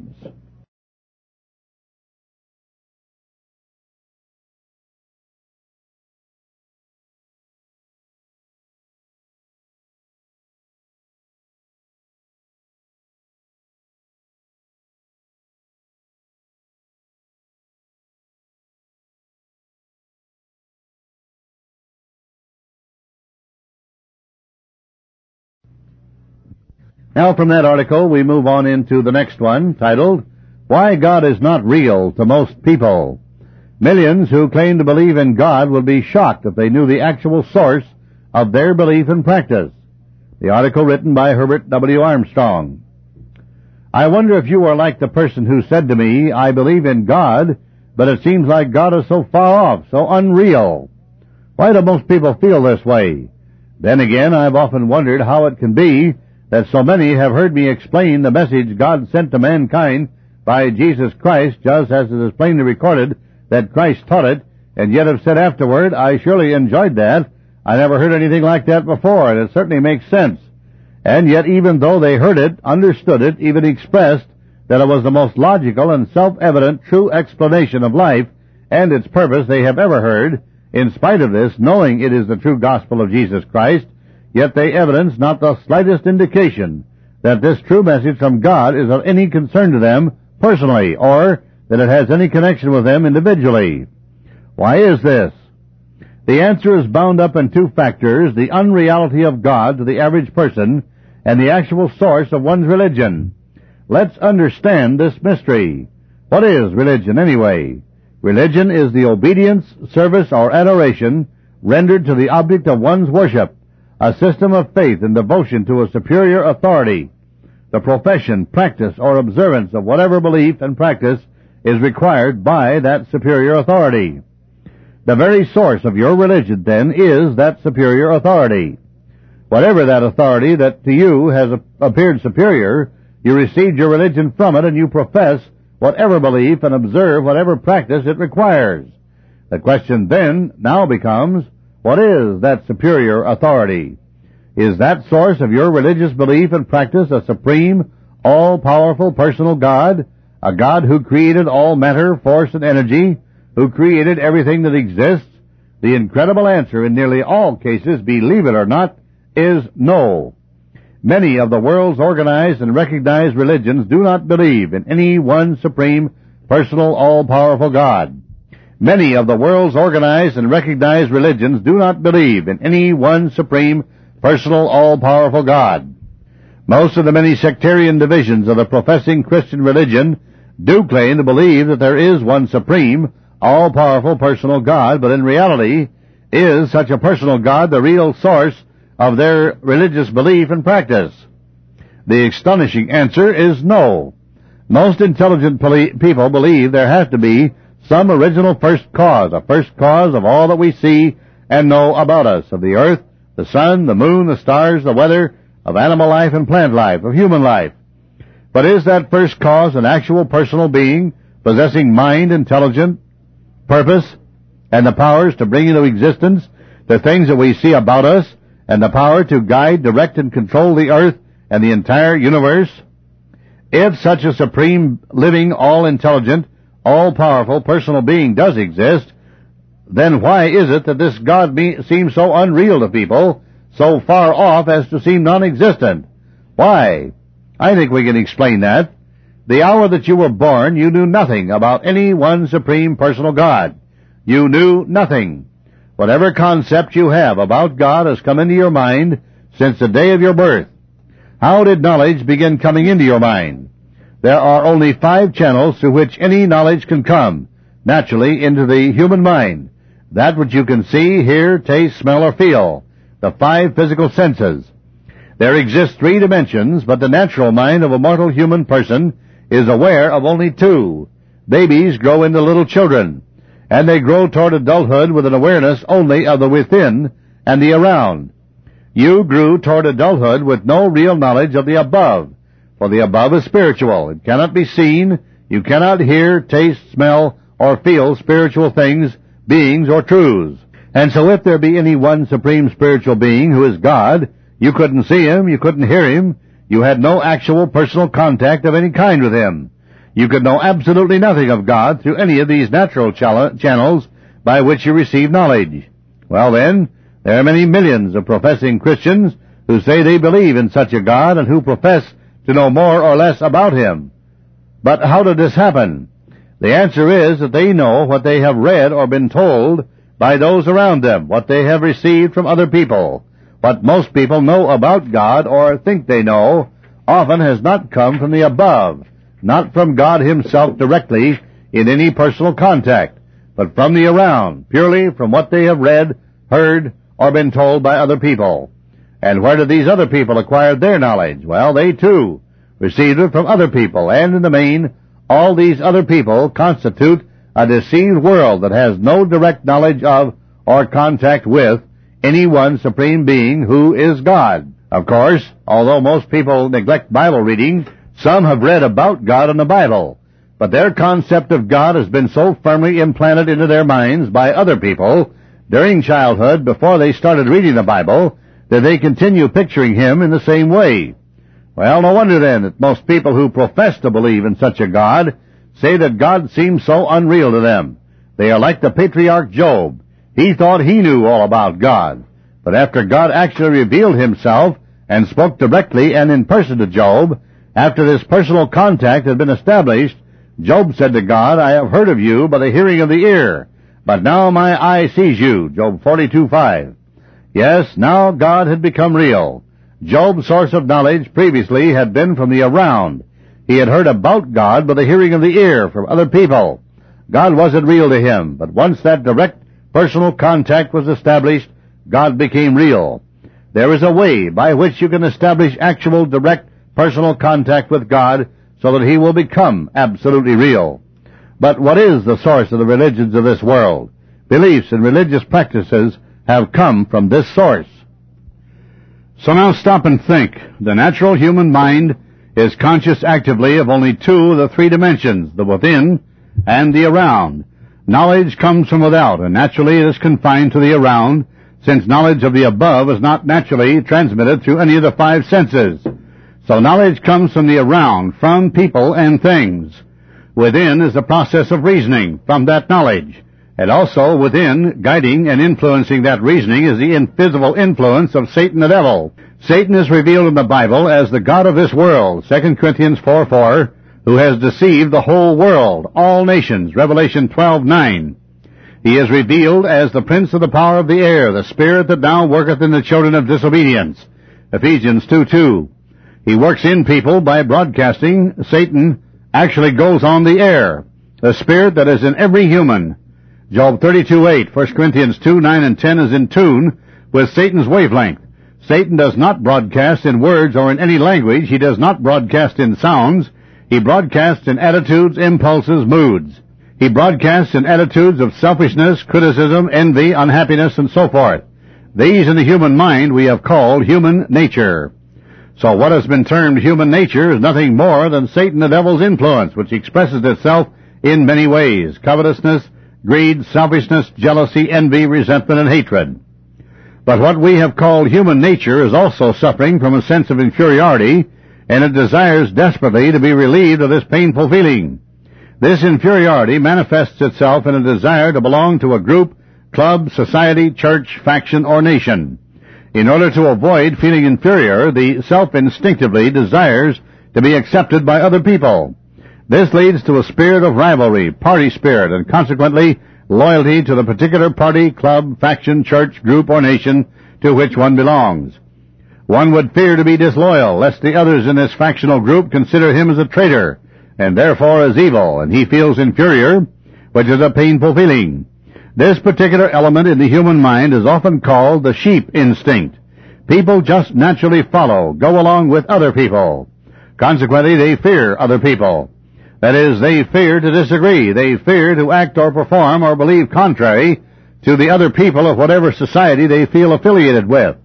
Now from that article we move on into the next one, titled, Why God is Not Real to Most People. Millions who claim to believe in God would be shocked if they knew the actual source of their belief and practice. The article written by Herbert W. Armstrong. I wonder if you are like the person who said to me, I believe in God, but it seems like God is so far off, so unreal. Why do most people feel this way? Then again, I've often wondered how it can be that so many have heard me explain the message God sent to mankind by Jesus Christ, just as it is plainly recorded that Christ taught it, and yet have said afterward, I surely enjoyed that. I never heard anything like that before, and it certainly makes sense. And yet, even though they heard it, understood it, even expressed that it was the most logical and self-evident true explanation of life and its purpose they have ever heard, in spite of this, knowing it is the true gospel of Jesus Christ, yet they evidence not the slightest indication that this true message from God is of any concern to them personally, or that it has any connection with them individually. Why is this? The answer is bound up in two factors, the unreality of God to the average person and the actual source of one's religion. Let's understand this mystery. What is religion anyway? Religion is the obedience, service, or adoration rendered to the object of one's worship, a system of faith and devotion to a superior authority. the profession, practice, or observance of whatever belief and practice is required by that superior authority. The very source of your religion, then, is that superior authority. Whatever that authority that to you has appeared superior, you received your religion from it, and you profess whatever belief and observe whatever practice it requires. The question then now becomes, what is that superior authority? Is that source of your religious belief and practice a supreme, all-powerful personal God, a God who created all matter, force, and energy, who created everything that exists? The incredible answer in nearly all cases, believe it or not, is no. Many of the world's organized and recognized religions do not believe in any one supreme, personal, all-powerful God. Many of the world's organized and recognized religions do not believe in any one supreme, personal, all-powerful God. Most of the many sectarian divisions of the professing Christian religion do claim to believe that there is one supreme, all-powerful personal God, but in reality, is such a personal God the real source of their religious belief and practice? The astonishing answer is no. Most intelligent people believe there has to be some original first cause, a first cause of all that we see and know about us, of the earth, the sun, the moon, the stars, the weather, of animal life and plant life, of human life. But is that first cause an actual personal being, possessing mind, intelligence, purpose, and the powers to bring into existence the things that we see about us, and the power to guide, direct, and control the earth and the entire universe? If such a supreme, living, all-intelligent, all-powerful personal being does exist, then why is it that this God seems so unreal to people, so far off as to seem non-existent? Why? I think we can explain that. The hour that you were born, you knew nothing about any one supreme personal God. You knew nothing. Whatever concept you have about God has come into your mind since the day of your birth. How did knowledge begin coming into your mind? There are only 5 channels through which any knowledge can come, naturally, into the human mind. That which you can see, hear, taste, smell, or feel. The 5 physical senses. There exist 3 dimensions, but the natural mind of a mortal human person is aware of only 2. Babies grow into little children, and they grow toward adulthood with an awareness only of the within and the around. You grew toward adulthood with no real knowledge of the above, for the above is spiritual. It cannot be seen. You cannot hear, taste, smell, or feel spiritual things, beings, or truths. And so if there be any one supreme spiritual being who is God, you couldn't see him, you couldn't hear him, you had no actual personal contact of any kind with him. You could know absolutely nothing of God through any of these natural channels by which you receive knowledge. Well then, there are many millions of professing Christians who say they believe in such a God and who profess to know more or less about him. But how did this happen? The answer is that they know what they have read or been told by those around them, what they have received from other people. What most people know about God or think they know often has not come from the above, not from God himself directly in any personal contact, but from the around, purely from what they have read, heard, or been told by other people. And where did these other people acquire their knowledge? Well, they too received it from other people, and in the main, all these other people constitute a deceived world that has no direct knowledge of or contact with any one supreme being who is God. Of course, although most people neglect Bible reading, some have read about God in the Bible, but their concept of God has been so firmly implanted into their minds by other people during childhood before they started reading the Bible that they continue picturing him in the same way. Well, no wonder then that most people who profess to believe in such a God say that God seems so unreal to them. They are like the patriarch Job. He thought he knew all about God, but after God actually revealed himself and spoke directly and in person to Job, after this personal contact had been established, Job said to God, "I have heard of you by the hearing of the ear, but now my eye sees you." Job 42:5. Yes, now God had become real. Job's source of knowledge previously had been from the around. He had heard about God by the hearing of the ear from other people. God wasn't real to him, but once that direct personal contact was established, God became real. There is a way by which you can establish actual direct personal contact with God so that he will become absolutely real. But what is the source of the religions of this world? Beliefs and religious practices have come from this source. So now stop and think. The natural human mind is conscious actively of only two of the three dimensions, the within and the around. Knowledge comes from without, and naturally it is confined to the around, since knowledge of the above is not naturally transmitted through any of the five senses. So knowledge comes from the around, from people and things. Within is the process of reasoning from that knowledge. And also within, guiding and influencing that reasoning, is the invisible influence of Satan the devil. Satan is revealed in the Bible as the god of this world, 2 Corinthians 4:4, who has deceived the whole world, all nations, Revelation 12:9. He is revealed as the prince of the power of the air, the spirit that now worketh in the children of disobedience, Ephesians 2:2. He works in people by broadcasting. Satan actually goes on the air, the spirit that is in every human. Job 32:8, 1 Corinthians 2:9 and 10 is in tune with Satan's wavelength. Satan does not broadcast in words or in any language. He does not broadcast in sounds. He broadcasts in attitudes, impulses, moods. He broadcasts in attitudes of selfishness, criticism, envy, unhappiness, and so forth. These in the human mind we have called human nature. So what has been termed human nature is nothing more than Satan the devil's influence, which expresses itself in many ways: covetousness, greed, selfishness, jealousy, envy, resentment, and hatred. But what we have called human nature is also suffering from a sense of inferiority, and it desires desperately to be relieved of this painful feeling. This inferiority manifests itself in a desire to belong to a group, club, society, church, faction, or nation. In order to avoid feeling inferior, the self instinctively desires to be accepted by other people. This leads to a spirit of rivalry, party spirit, and consequently loyalty to the particular party, club, faction, church, group, or nation to which one belongs. One would fear to be disloyal, lest the others in this factional group consider him as a traitor, and therefore as evil, and he feels inferior, which is a painful feeling. This particular element in the human mind is often called the sheep instinct. People just naturally follow, go along with other people. Consequently, they fear other people. That is, they fear to disagree. They fear to act or perform or believe contrary to the other people of whatever society they feel affiliated with.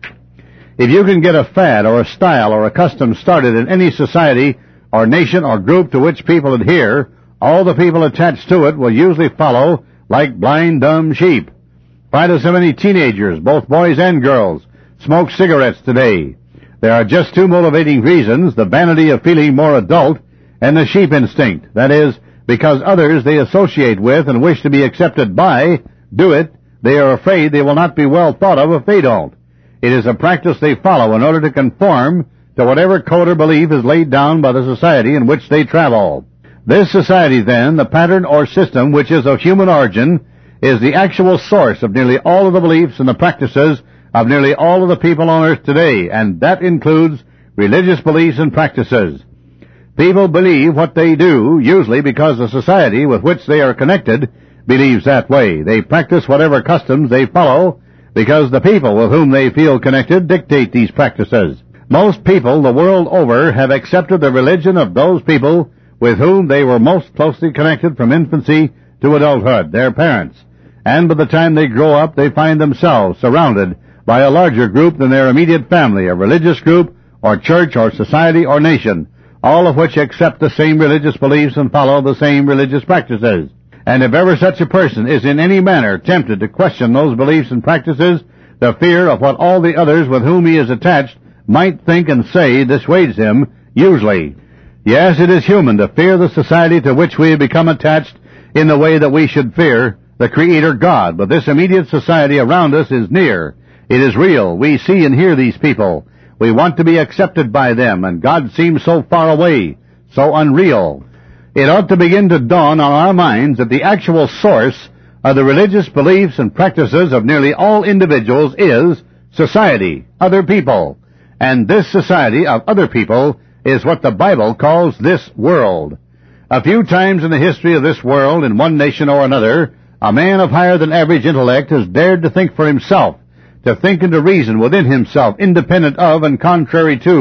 If you can get a fad or a style or a custom started in any society or nation or group to which people adhere, all the people attached to it will usually follow like blind, dumb sheep. Why do so many teenagers, both boys and girls, smoke cigarettes today? There are just two motivating reasons: the vanity of feeling more adult and the sheep instinct. That is, because others they associate with and wish to be accepted by do it, they are afraid they will not be well thought of if they don't. It is a practice they follow in order to conform to whatever code or belief is laid down by the society in which they travel. This society, then, the pattern or system which is of human origin, is the actual source of nearly all of the beliefs and the practices of nearly all of the people on earth today, and that includes religious beliefs and practices. People believe what they do, usually because the society with which they are connected believes that way. They practice whatever customs they follow because the people with whom they feel connected dictate these practices. Most people the world over have accepted the religion of those people with whom they were most closely connected from infancy to adulthood, their parents. And by the time they grow up, they find themselves surrounded by a larger group than their immediate family, a religious group, or church, or society, or nation, all of which accept the same religious beliefs and follow the same religious practices. And if ever such a person is in any manner tempted to question those beliefs and practices, the fear of what all the others with whom he is attached might think and say dissuades him, usually. Yes, it is human to fear the society to which we have become attached in the way that we should fear the Creator God, but this immediate society around us is near. It is real. We see and hear these people. We want to be accepted by them, and God seems so far away, so unreal. It ought to begin to dawn on our minds that the actual source of the religious beliefs and practices of nearly all individuals is society, other people. And this society of other people is what the Bible calls this world. A few times in the history of this world, in one nation or another, a man of higher than average intellect has dared to think for himself, to think and to reason within himself, independent of and contrary to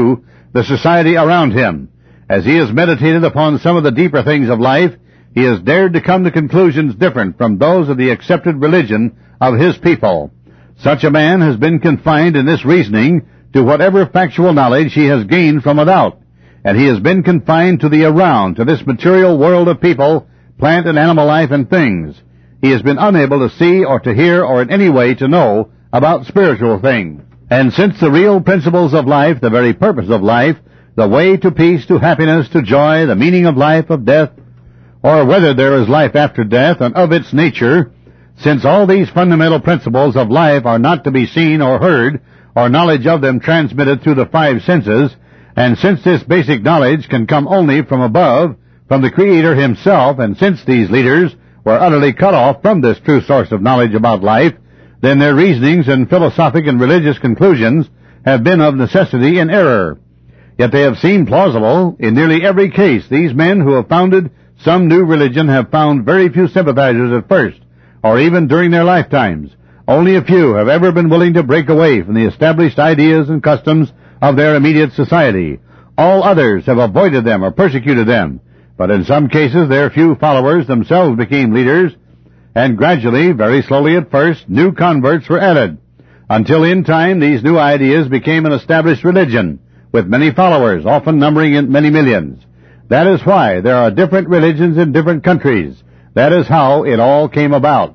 the society around him. As he has meditated upon some of the deeper things of life, he has dared to come to conclusions different from those of the accepted religion of his people. Such a man has been confined in this reasoning to whatever factual knowledge he has gained from without, and he has been confined to the around, to this material world of people, plant and animal life and things. He has been unable to see or to hear or in any way to know about spiritual things. And since the real principles of life, the very purpose of life, the way to peace, to happiness, to joy, the meaning of life, of death, or whether there is life after death, and of its nature, since all these fundamental principles of life are not to be seen or heard, or knowledge of them transmitted through the five senses, and since this basic knowledge can come only from above, from the Creator himself, and since these leaders were utterly cut off from this true source of knowledge about life, then their reasonings and philosophic and religious conclusions have been of necessity in error. Yet they have seemed plausible. In nearly every case, these men who have founded some new religion have found very few sympathizers at first, or even during their lifetimes. Only a few have ever been willing to break away from the established ideas and customs of their immediate society. All others have avoided them or persecuted them, but in some cases their few followers themselves became leaders, and gradually, very slowly at first, new converts were added, until in time these new ideas became an established religion, with many followers, often numbering in many millions. That is why there are different religions in different countries. That is how it all came about.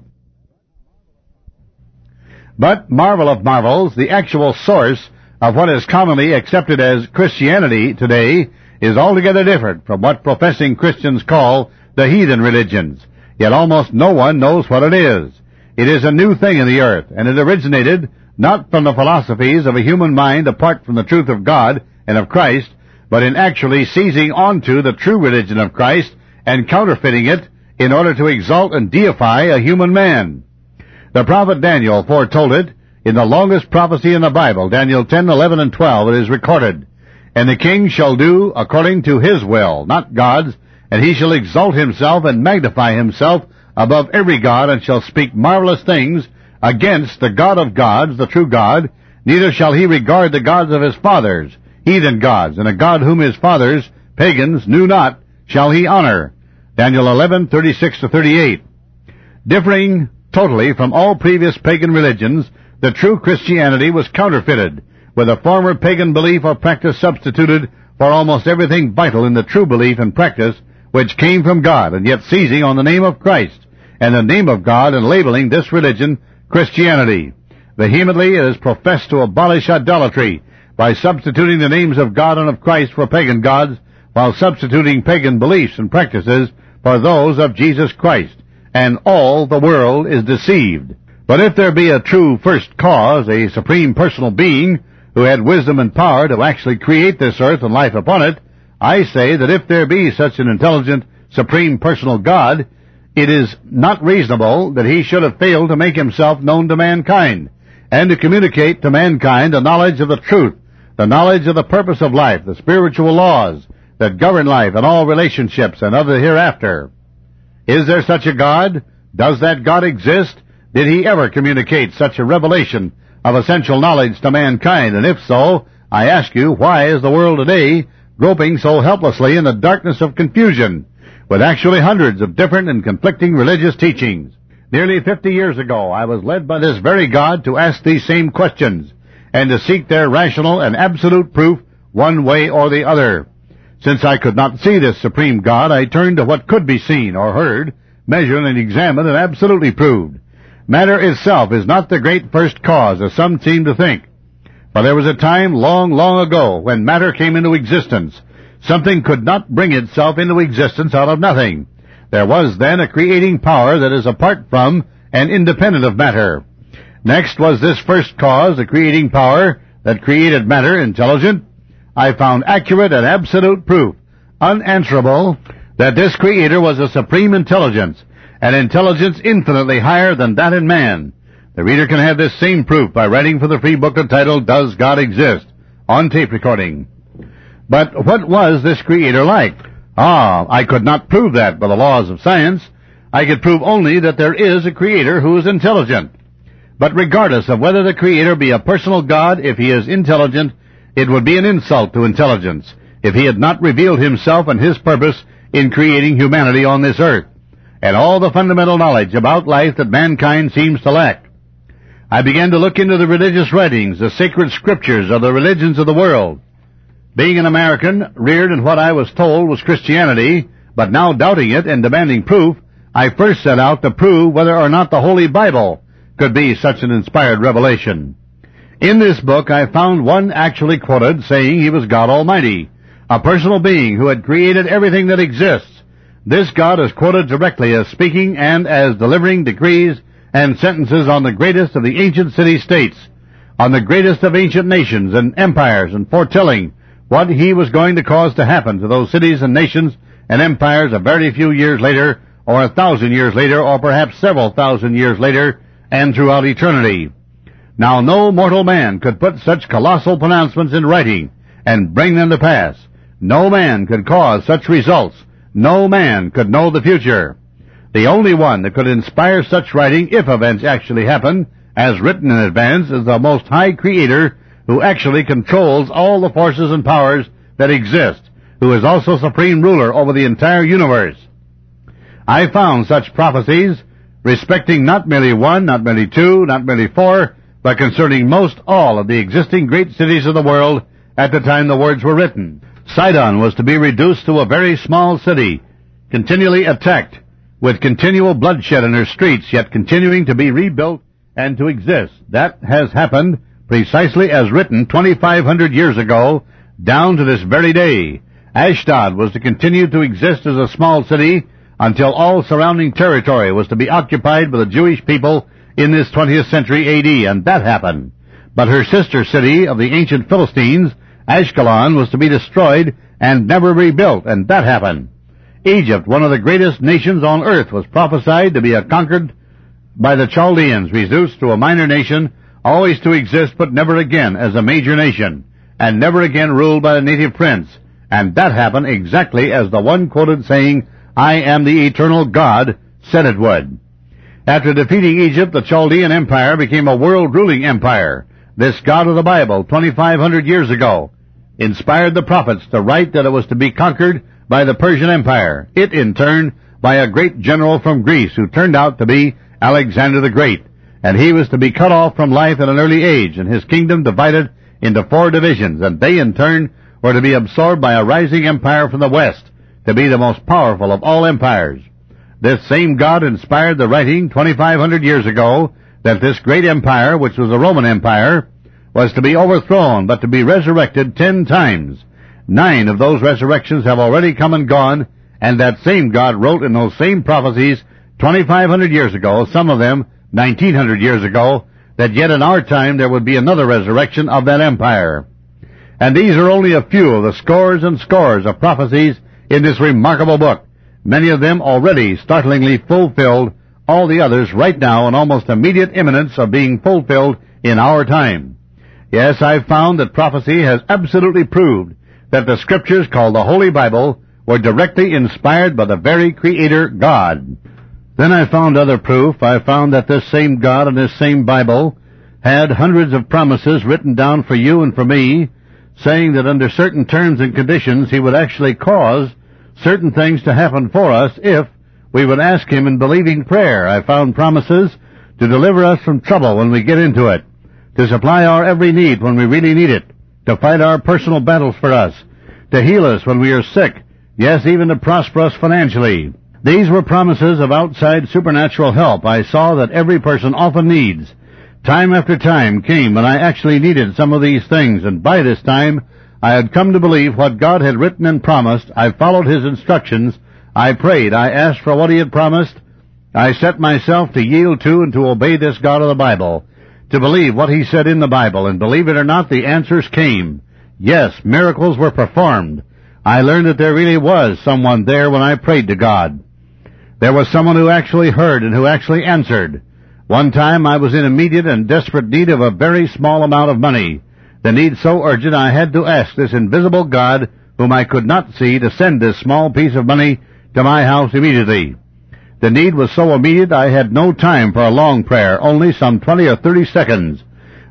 But, marvel of marvels, the actual source of what is commonly accepted as Christianity today is altogether different from what professing Christians call the heathen religions. Yet almost no one knows what it is. It is a new thing in the earth, and it originated not from the philosophies of a human mind apart from the truth of God and of Christ, but in actually seizing onto the true religion of Christ and counterfeiting it in order to exalt and deify a human man. The prophet Daniel foretold it in the longest prophecy in the Bible, Daniel 10, 11, and 12. It is recorded, "And the king shall do according to his will, not God's, and he shall exalt himself and magnify himself above every god, and shall speak marvelous things against the God of gods, the true God. Neither shall he regard the gods of his fathers, heathen gods, and a God whom his fathers, pagans, knew not, shall he honor." Daniel 11, 36 to 38. Differing totally from all previous pagan religions, the true Christianity was counterfeited, with a former pagan belief or practice substituted for almost everything vital in the true belief and practice which came from God, and yet seizing on the name of Christ and the name of God and labeling this religion Christianity. Vehemently it is professed to abolish idolatry by substituting the names of God and of Christ for pagan gods, while substituting pagan beliefs and practices for those of Jesus Christ, and all the world is deceived. But if there be a true first cause, a supreme personal being, who had wisdom and power to actually create this earth and life upon it, I say that if there be such an intelligent, supreme personal God, it is not reasonable that he should have failed to make himself known to mankind, and to communicate to mankind the knowledge of the truth, the knowledge of the purpose of life, the spiritual laws that govern life and all relationships and of the hereafter. Is there such a God? Does that God exist? Did he ever communicate such a revelation of essential knowledge to mankind? And if so, I ask you, why is the world today groping so helplessly in the darkness of confusion, with actually hundreds of different and conflicting religious teachings? Nearly 50 years ago, I was led by this very God to ask these same questions, and to seek their rational and absolute proof one way or the other. Since I could not see this supreme God, I turned to what could be seen or heard, measured and examined, and absolutely proved. Matter itself is not the great first cause, as some seem to think. But there was a time long, long ago when matter came into existence. Something could not bring itself into existence out of nothing. There was then a creating power that is apart from and independent of matter. Next was this first cause, the creating power that created matter, intelligent. I found accurate and absolute proof, unanswerable, that this Creator was a supreme intelligence, an intelligence infinitely higher than that in man. The reader can have this same proof by writing for the free book entitled Does God Exist? On tape recording. But what was this Creator like? I could not prove that by the laws of science. I could prove only that there is a Creator who is intelligent. But regardless of whether the Creator be a personal God, if he is intelligent, It would be an insult to intelligence if he had not revealed himself and his purpose in creating humanity on this earth, and all the fundamental knowledge about life that mankind seems to lack. I began to look into the religious writings, the sacred scriptures of the religions of the world. Being an American, reared in what I was told was Christianity, but now doubting it and demanding proof, I first set out to prove whether or not the Holy Bible could be such an inspired revelation. In this book I found one actually quoted saying he was God Almighty, a personal being who had created everything that exists. This God is quoted directly as speaking and as delivering decrees and sentences on the greatest of the ancient city-states, on the greatest of ancient nations and empires, and foretelling what he was going to cause to happen to those cities and nations and empires a very few years later, or 1,000 years later, or perhaps several thousand years later, and throughout eternity. Now no mortal man could put such colossal pronouncements in writing and bring them to pass. No man could cause such results. No man could know the future. The only one that could inspire such writing, if events actually happen, as written in advance, is the Most High Creator, who actually controls all the forces and powers that exist, who is also supreme ruler over the entire universe. I found such prophecies respecting not merely one, not merely two, not merely four, but concerning most all of the existing great cities of the world at the time the words were written. Sidon was to be reduced to a very small city, continually attacked, with continual bloodshed in her streets, yet continuing to be rebuilt and to exist. That has happened precisely as written 2,500 years ago, down to this very day. Ashdod was to continue to exist as a small city until all surrounding territory was to be occupied by the Jewish people in this 20th century A.D., and that happened. But her sister city of the ancient Philistines, Ashkelon, was to be destroyed and never rebuilt, and that happened. Egypt, one of the greatest nations on earth, was prophesied to be conquered by the Chaldeans, reduced to a minor nation, always to exist but never again as a major nation, and never again ruled by a native prince. And that happened exactly as the one quoted saying, "I am the eternal God," said it would. After defeating Egypt, the Chaldean Empire became a world-ruling empire. This God of the Bible, 2,500 years ago, inspired the prophets to write that it was to be conquered by the Persian Empire, it in turn by a great general from Greece who turned out to be Alexander the Great, and he was to be cut off from life at an early age, and his kingdom divided into 4 divisions, and they in turn were to be absorbed by a rising empire from the west, to be the most powerful of all empires. This same God inspired the writing 2,500 years ago that this great empire, which was the Roman Empire, was to be overthrown, but to be resurrected 10 times. 9 of those resurrections have already come and gone, and that same God wrote in those same prophecies 2,500 years ago, some of them 1,900 years ago, that yet in our time there would be another resurrection of that empire. And these are only a few of the scores and scores of prophecies in this remarkable book, many of them already startlingly fulfilled, all the others right now in almost immediate imminence of being fulfilled in our time. Yes, I've found that prophecy has absolutely proved that the scriptures called the Holy Bible were directly inspired by the very Creator God. Then I found other proof. I found that this same God and this same Bible had hundreds of promises written down for you and for me, saying that under certain terms and conditions he would actually cause certain things to happen for us if we would ask him in believing prayer. I found promises to deliver us from trouble when we get into it, to supply our every need when we really need it, to fight our personal battles for us, to heal us when we are sick, yes, even to prosper us financially. These were promises of outside supernatural help I saw that every person often needs. Time after time came when I actually needed some of these things, and by this time I had come to believe what God had written and promised. I followed his instructions. I prayed. I asked for what he had promised. I set myself to yield to and to obey this God of the Bible, to believe what he said in the Bible, and believe it or not, the answers came. Yes, miracles were performed. I learned that there really was someone there when I prayed to God. There was someone who actually heard and who actually answered. One time I was in immediate and desperate need of a very small amount of money. The need so urgent I had to ask this invisible God, whom I could not see, to send this small piece of money to my house immediately. The need was so immediate I had no time for a long prayer, only some 20 or 30 seconds.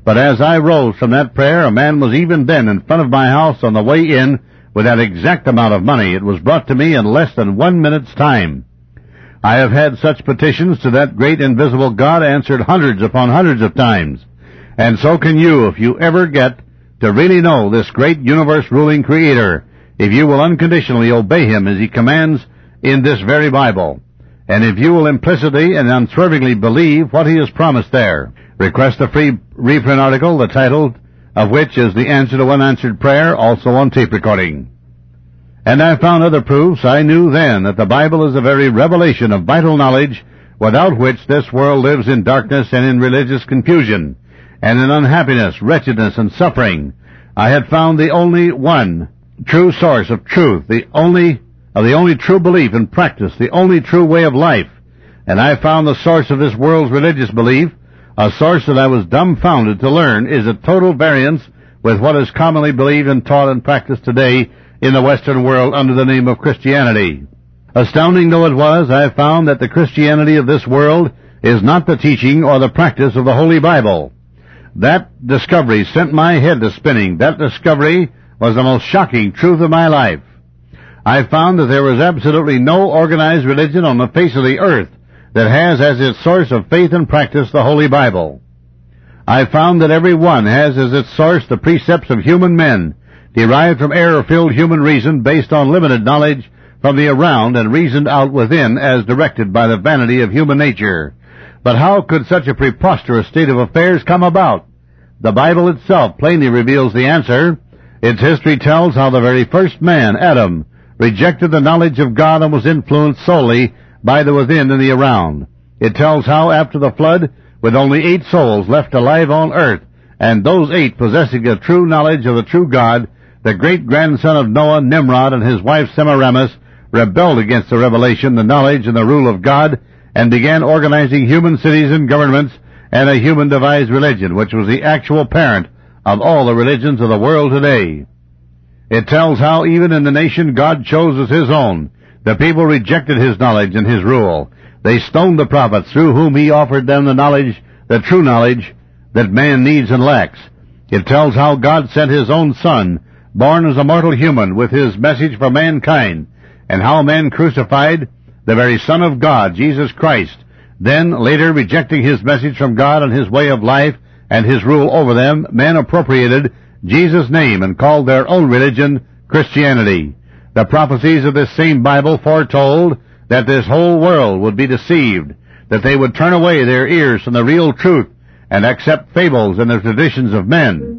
But as I rose from that prayer, a man was even then in front of my house on the way in with that exact amount of money. It was brought to me in less than 1 minute's time. I have had such petitions to that great invisible God answered hundreds upon hundreds of times. And so can you if you ever get to really know this great universe-ruling Creator, if you will unconditionally obey Him as He commands in this very Bible, and if you will implicitly and unswervingly believe what He has promised there. Request a free reprint article, the title of which is The Answer to Unanswered Prayer, also on tape recording. And I found other proofs. I knew then that the Bible is a very revelation of vital knowledge without which this world lives in darkness and in religious confusion, and in unhappiness, wretchedness, and suffering. I had found the only one true source of truth, the only true belief and practice, the only true way of life. And I found the source of this world's religious belief, a source that I was dumbfounded to learn is a total variance with what is commonly believed and taught and practiced today in the Western world under the name of Christianity. Astounding though it was, I found that the Christianity of this world is not the teaching or the practice of the Holy Bible. That discovery sent my head to spinning. That discovery was the most shocking truth of my life. I found that there was absolutely no organized religion on the face of the earth that has as its source of faith and practice the Holy Bible. I found that every one has as its source the precepts of human men, derived from error-filled human reason based on limited knowledge from the around and reasoned out within as directed by the vanity of human nature. But how could such a preposterous state of affairs come about? The Bible itself plainly reveals the answer. Its history tells how the very first man, Adam, rejected the knowledge of God and was influenced solely by the within and the around. It tells how after the flood, with only 8 souls left alive on earth, and those 8 possessing a true knowledge of the true God, the great-grandson of Noah, Nimrod, and his wife Semiramis, rebelled against the revelation, the knowledge, and the rule of God, and began organizing human cities and governments and a human-devised religion, which was the actual parent of all the religions of the world today. It tells how even in the nation God chose as His own, the people rejected His knowledge and His rule. They stoned the prophets through whom He offered them the knowledge, the true knowledge that man needs and lacks. It tells how God sent His own Son, born as a mortal human, with His message for mankind, and how man crucified the very Son of God, Jesus Christ. Then, later, rejecting His message from God and His way of life and His rule over them, men appropriated Jesus' name and called their own religion Christianity. The prophecies of this same Bible foretold that this whole world would be deceived, that they would turn away their ears from the real truth and accept fables and the traditions of men.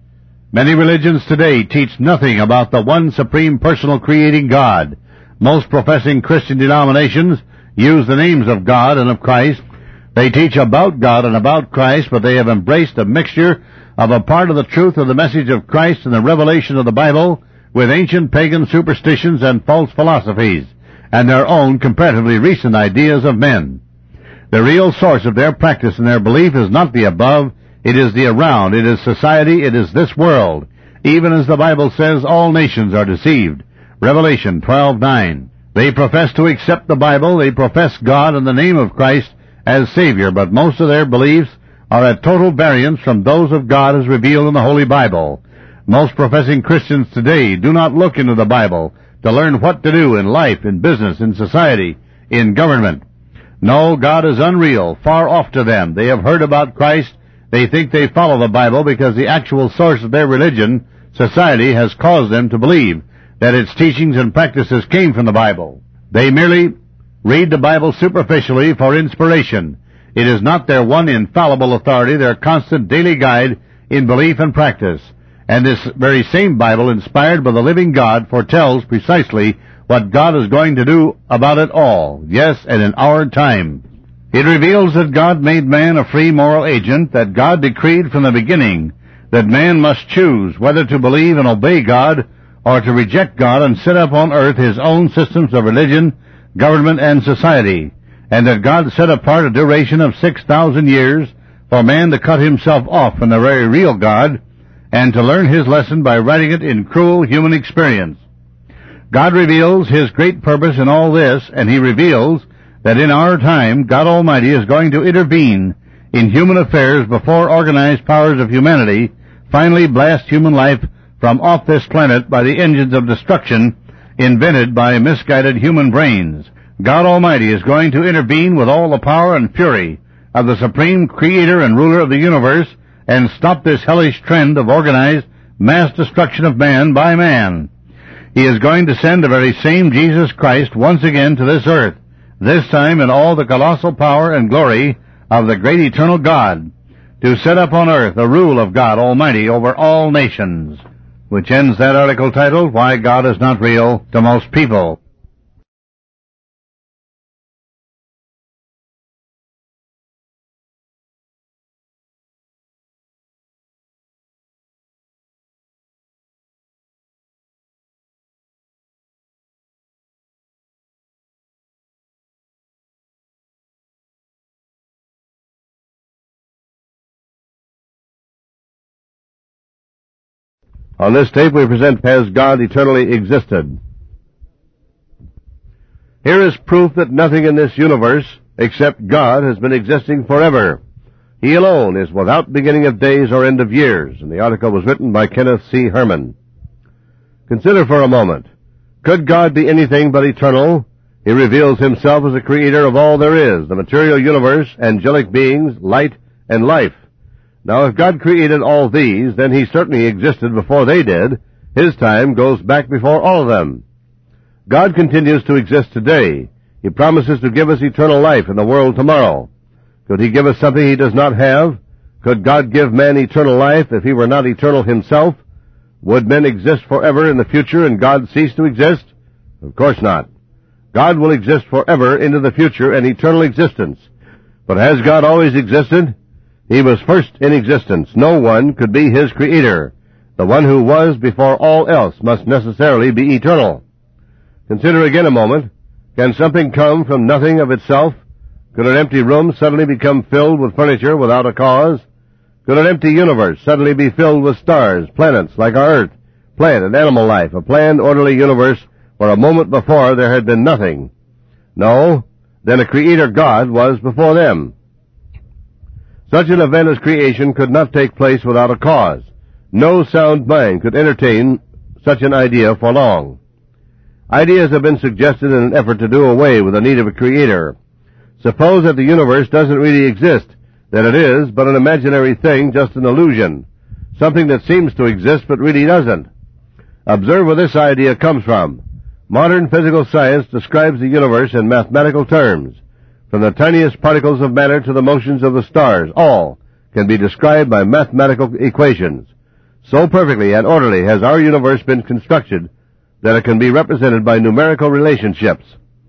Many religions today teach nothing about the one supreme personal creating God. Most professing Christian denominations use the names of God and of Christ. They teach about God and about Christ, but they have embraced a mixture of a part of the truth of the message of Christ and the revelation of the Bible with ancient pagan superstitions and false philosophies, and their own comparatively recent ideas of men. The real source of their practice and their belief is not the above, it is the around, it is society, it is this world. Even as the Bible says, all nations are deceived. Revelation 12:9. They profess to accept the Bible, they profess God and the name of Christ as Savior, but most of their beliefs are at total variance from those of God as revealed in the Holy Bible. Most professing Christians today do not look into the Bible to learn what to do in life, in business, in society, in government. No, God is unreal, far off to them. They have heard about Christ. They think they follow the Bible because the actual source of their religion, society, has caused them to believe that its teachings and practices came from the Bible. They merely read the Bible superficially for inspiration. It is not their one infallible authority, their constant daily guide in belief and practice. And this very same Bible, inspired by the living God, foretells precisely what God is going to do about it all. Yes, and in our time. It reveals that God made man a free moral agent, that God decreed from the beginning that man must choose whether to believe and obey God or to reject God and set up on earth His own systems of religion, government, and society, and that God set apart a duration of 6,000 years for man to cut himself off from the very real God and to learn His lesson by writing it in cruel human experience. God reveals His great purpose in all this, and He reveals that in our time God Almighty is going to intervene in human affairs before organized powers of humanity finally blast human life from off this planet by the engines of destruction invented by misguided human brains. God Almighty is going to intervene with all the power and fury of the supreme creator and ruler of the universe and stop this hellish trend of organized mass destruction of man by man. He is going to send the very same Jesus Christ once again to this earth, this time in all the colossal power and glory of the great eternal God, to set up on earth a rule of God Almighty over all nations, which ends that article titled, Why God is Not Real to Most People.
On this tape we present Has God Eternally Existed? Here is proof that nothing in this universe except God has been existing forever. He alone is without beginning of days or end of years, and the article was written by Kenneth C. Herman. Consider for a moment. Could God be anything but eternal? He reveals himself as the creator of all there is, the material universe, angelic beings, light, and life. Now, if God created all these, then he certainly existed before they did. His time goes back before all of them. God continues to exist today. He promises to give us eternal life in the world tomorrow. Could he give us something he does not have? Could God give man eternal life if he were not eternal himself? Would men exist forever in the future and God cease to exist? Of course not. God will exist forever into the future and eternal existence. But has God always existed? He was first in existence. No one could be his creator. The one who was before all else must necessarily be eternal. Consider again a moment. Can something come from nothing of itself? Could an empty room suddenly become filled with furniture without a cause? Could an empty universe suddenly be filled with stars, planets like our Earth, plant and animal life, a planned, orderly universe where a moment before there had been nothing? No, then a creator God was before them. Such an event as creation could not take place without a cause. No sound mind could entertain such an idea for long. Ideas have been suggested in an effort to do away with the need of a creator. Suppose that the universe doesn't really exist, that it is but an imaginary thing, just an illusion, something that seems to exist but really doesn't. Observe where this idea comes from. Modern physical science describes the universe in mathematical terms. From the tiniest particles of matter to the motions of the stars, all can be described by mathematical equations. So perfectly and orderly has our universe been constructed that it can be represented by numerical relationships.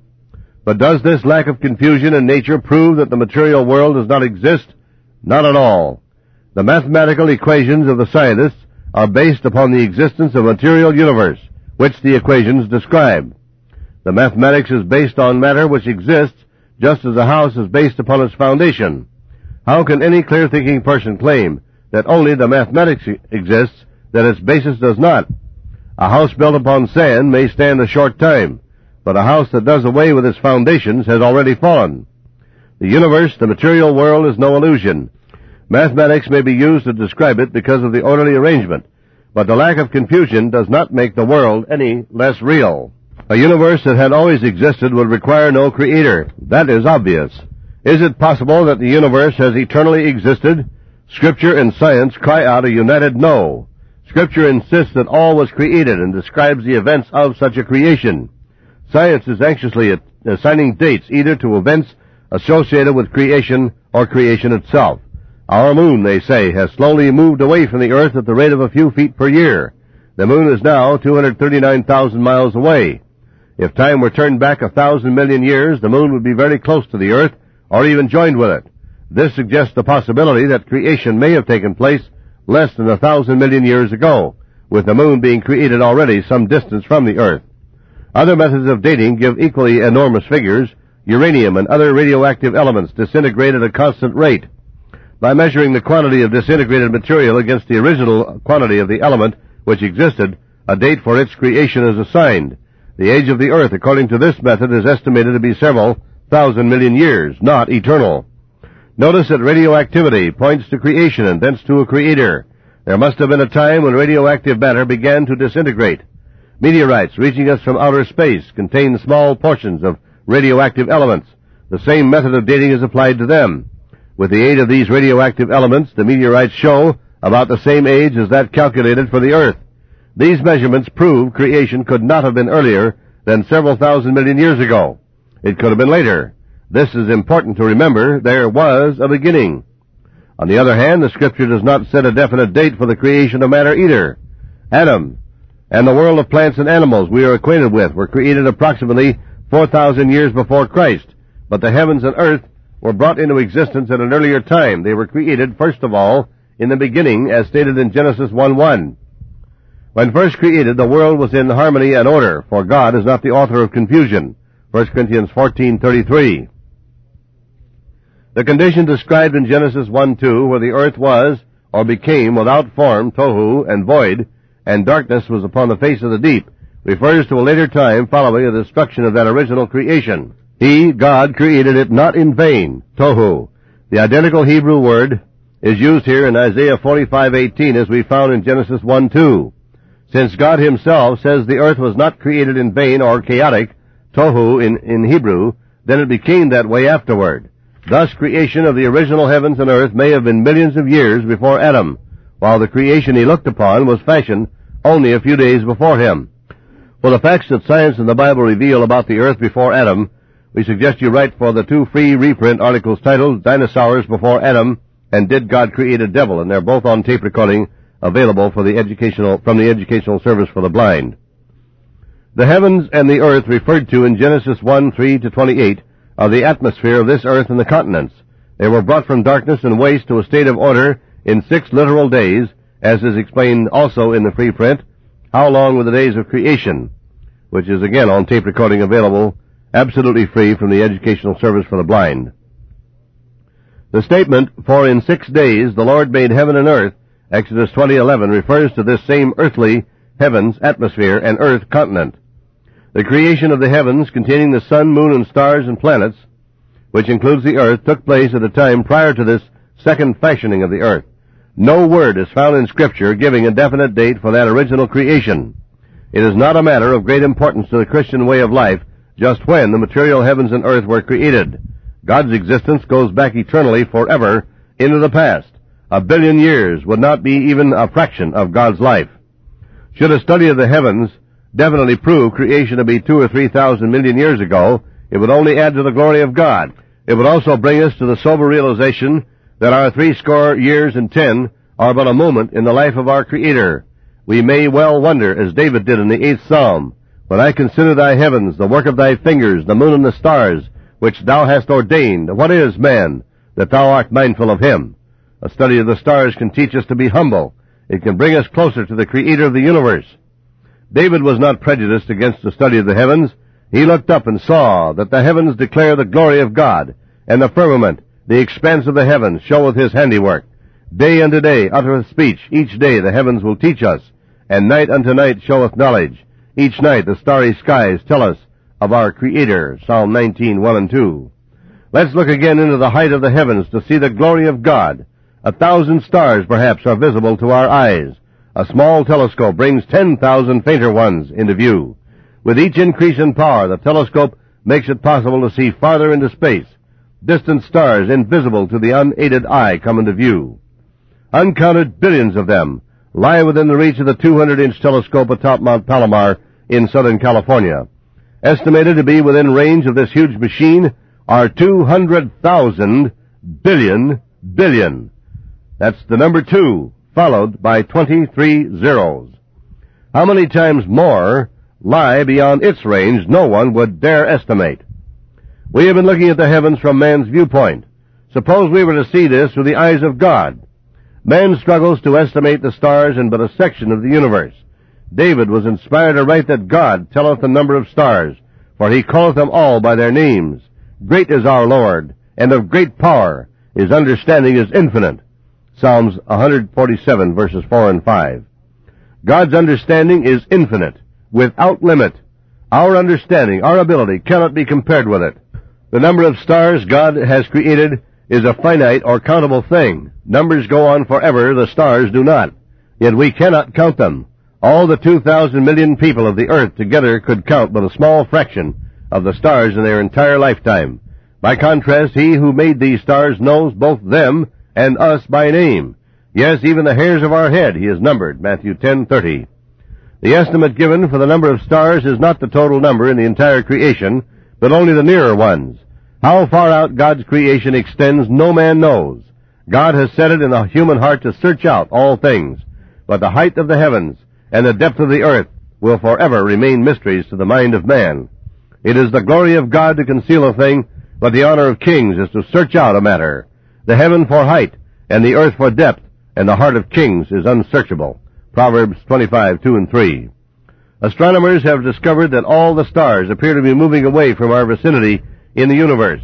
But does this lack of confusion in nature prove that the material world does not exist? Not at all. The mathematical equations of the scientists are based upon the existence of a material universe, which the equations describe. The mathematics is based on matter which exists, just as a house is based upon its foundation. How can any clear-thinking person claim that only the mathematics exists, that its basis does not? A house built upon sand may stand a short time, but a house that does away with its foundations has already fallen. The universe, the material world, is no illusion. Mathematics may be used to describe it because of the orderly arrangement, but the lack of confusion does not make the world any less real. A universe that had always existed would require no creator. That is obvious. Is it possible that the universe has eternally existed? Scripture and science cry out a united no. Scripture insists that all was created and describes the events of such a creation. Science is anxiously assigning dates either to events associated with creation or creation itself. Our moon, they say, has slowly moved away from the Earth at the rate of a few feet per year. The moon is now 239,000 miles away. If time were turned back 1,000 million years, the moon would be very close to the Earth, or even joined with it. This suggests the possibility that creation may have taken place less than 1,000 million years ago, with the moon being created already some distance from the Earth. Other methods of dating give equally enormous figures. Uranium and other radioactive elements disintegrate at a constant rate. By measuring the quantity of disintegrated material against the original quantity of the element which existed, a date for its creation is assigned. The age of the Earth, according to this method, is estimated to be several thousand million years, not eternal. Notice that radioactivity points to creation and thence to a creator. There must have been a time when radioactive matter began to disintegrate. Meteorites reaching us from outer space contain small portions of radioactive elements. The same method of dating is applied to them. With the aid of these radioactive elements, the meteorites show about the same age as that calculated for the Earth. These measurements prove creation could not have been earlier than several thousand million years ago. It could have been later. This is important to remember. There was a beginning. On the other hand, the Scripture does not set a definite date for the creation of matter either. Adam and the world of plants and animals we are acquainted with were created approximately 4,000 years before Christ, but the heavens and earth were brought into existence at an earlier time. They were created, first of all, in the beginning, as stated in Genesis 1:1. When first created, the world was in harmony and order, for God is not the author of confusion. 1 Corinthians 14:33. The condition described in Genesis 1:2, where the earth was, or became, without form, tohu, and void, and darkness was upon the face of the deep, refers to a later time following the destruction of that original creation. He, God, created it not in vain, tohu. The identical Hebrew word is used here in Isaiah 45:18 as we found in Genesis 1:2. Since God himself says the earth was not created in vain or chaotic, tohu in Hebrew, then it became that way afterward. Thus, creation of the original heavens and earth may have been millions of years before Adam, while the creation he looked upon was fashioned only a few days before him. For the facts that science and the Bible reveal about the earth before Adam, we suggest you write for the 2 free reprint articles titled Dinosaurs Before Adam and Did God Create a Devil? And they're both on tape recording, available from the Educational Service for the Blind. The heavens and the earth referred to in Genesis 1:3-28 are the atmosphere of this earth and the continents. They were brought from darkness and waste to a state of order in 6 literal days, as is explained also in the free print, How Long Were the Days of Creation, which is again on tape recording, available absolutely free from the Educational Service for the Blind. The statement, for in 6 days the Lord made heaven and earth, Exodus 20:11, refers to this same earthly heavens, atmosphere, and earth continent. The creation of the heavens containing the sun, moon, and stars and planets, which includes the earth, took place at a time prior to this second fashioning of the earth. No word is found in Scripture giving a definite date for that original creation. It is not a matter of great importance to the Christian way of life just when the material heavens and earth were created. God's existence goes back eternally, forever, into the past. 1 billion years would not be even a fraction of God's life. Should a study of the heavens definitely prove creation to be 2,000 or 3,000 million years ago, it would only add to the glory of God. It would also bring us to the sober realization that our 60 years and 10 are but a moment in the life of our Creator. We may well wonder, as David did in the 8th Psalm, when I consider thy heavens, the work of thy fingers, the moon and the stars, which thou hast ordained, what is man, that thou art mindful of him? A study of the stars can teach us to be humble. It can bring us closer to the Creator of the universe. David was not prejudiced against the study of the heavens. He looked up and saw that the heavens declare the glory of God, and the firmament, the expanse of the heavens, showeth his handiwork. Day unto day uttereth speech. Each day the heavens will teach us, and night unto night showeth knowledge. Each night the starry skies tell us of our Creator. Psalm 19:1 and 2. Let's look again into the height of the heavens to see the glory of God. 1,000 stars, perhaps, are visible to our eyes. A small telescope brings 10,000 fainter ones into view. With each increase in power, the telescope makes it possible to see farther into space. Distant stars, invisible to the unaided eye, come into view. Uncounted billions of them lie within the reach of the 200-inch telescope atop Mount Palomar in Southern California. Estimated to be within range of this huge machine are 200,000 billion. That's the number 2, followed by 23 zeros. How many times more lie beyond its range, no one would dare estimate. We have been looking at the heavens from man's viewpoint. Suppose we were to see this through the eyes of God. Man struggles to estimate the stars in but a section of the universe. David was inspired to write that God telleth the number of stars, for he calleth them all by their names. Great is our Lord, and of great power. His understanding is infinite. Psalms 147, verses 4 and 5. God's understanding is infinite, without limit. Our understanding, our ability, cannot be compared with it. The number of stars God has created is a finite or countable thing. Numbers go on forever, the stars do not. Yet we cannot count them. All the 2,000 million people of the earth together could count but a small fraction of the stars in their entire lifetime. By contrast, he who made these stars knows both them and us by name. Yes, even the hairs of our head he has numbered, Matthew 10:30. The estimate given for the number of stars is not the total number in the entire creation, but only the nearer ones. How far out God's creation extends, no man knows. God has set it in the human heart to search out all things, but the height of the heavens and the depth of the earth will forever remain mysteries to the mind of man. It is the glory of God to conceal a thing, but the honor of kings is to search out a matter. The heaven for height, and the earth for depth, and the heart of kings is unsearchable. Proverbs 25:2-3. Astronomers have discovered that all the stars appear to be moving away from our vicinity in the universe.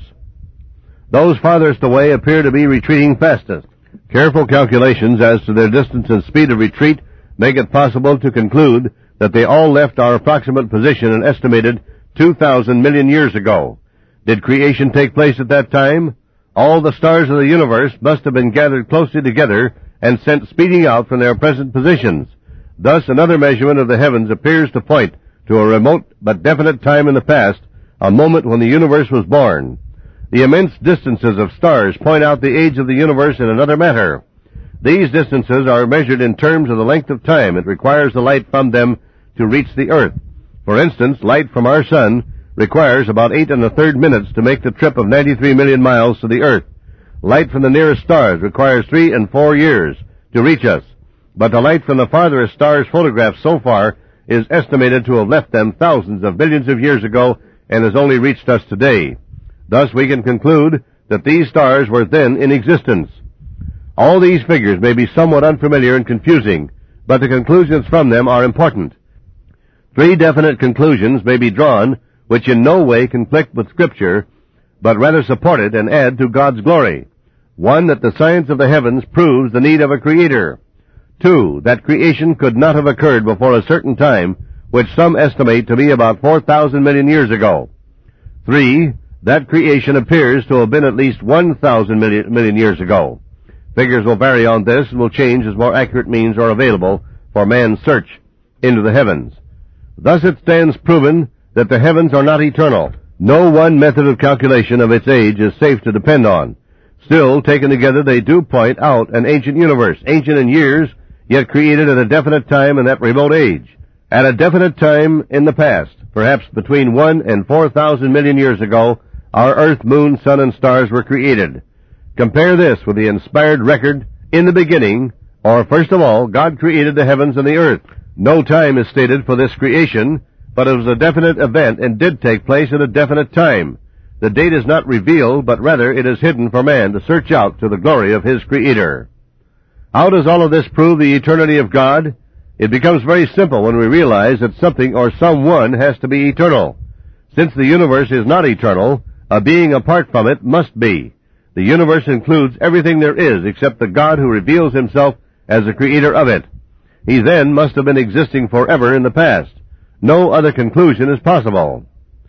Those farthest away appear to be retreating fastest. Careful calculations as to their distance and speed of retreat make it possible to conclude that they all left our approximate position an estimated 2,000 million years ago. Did creation take place at that time? All the stars of the universe must have been gathered closely together and sent speeding out from their present positions. Thus, another measurement of the heavens appears to point to a remote but definite time in the past, a moment when the universe was born. The immense distances of stars point out the age of the universe in another matter. These distances are measured in terms of the length of time it requires the light from them to reach the earth. For instance, light from our sun requires about 8 1/3 minutes to make the trip of 93 million miles to the earth. Light from the nearest stars requires 3 and 4 years to reach us, but the light from the farthest stars photographed so far is estimated to have left them thousands of billions of years ago and has only reached us today. Thus we can conclude that these stars were then in existence. All these figures may be somewhat unfamiliar and confusing, but the conclusions from them are important. 3 definite conclusions may be drawn which in no way conflict with Scripture, but rather support it and add to God's glory. 1, that the science of the heavens proves the need of a Creator. 2, that creation could not have occurred before a certain time, which some estimate to be about 4,000 million years ago. 3, that creation appears to have been at least 1,000 million years ago. Figures will vary on this and will change as more accurate means are available for man's search into the heavens. Thus it stands proven that the heavens are not eternal. No one method of calculation of its age is safe to depend on. Still, taken together, they do point out an ancient universe, ancient in years, yet created at a definite time in that remote age. At a definite time in the past, perhaps between 1 and 4,000 million years ago, our earth, moon, sun, and stars were created. Compare this with the inspired record, in the beginning, or first of all, God created the heavens and the earth. No time is stated for this creation, but it was a definite event and did take place at a definite time. The date is not revealed, but rather it is hidden for man to search out to the glory of his Creator. How does all of this prove the eternity of God? It becomes very simple when we realize that something or someone has to be eternal. Since the universe is not eternal, a being apart from it must be. The universe includes everything there is except the God who reveals himself as the creator of it. He then must have been existing forever in the past. No other conclusion is possible.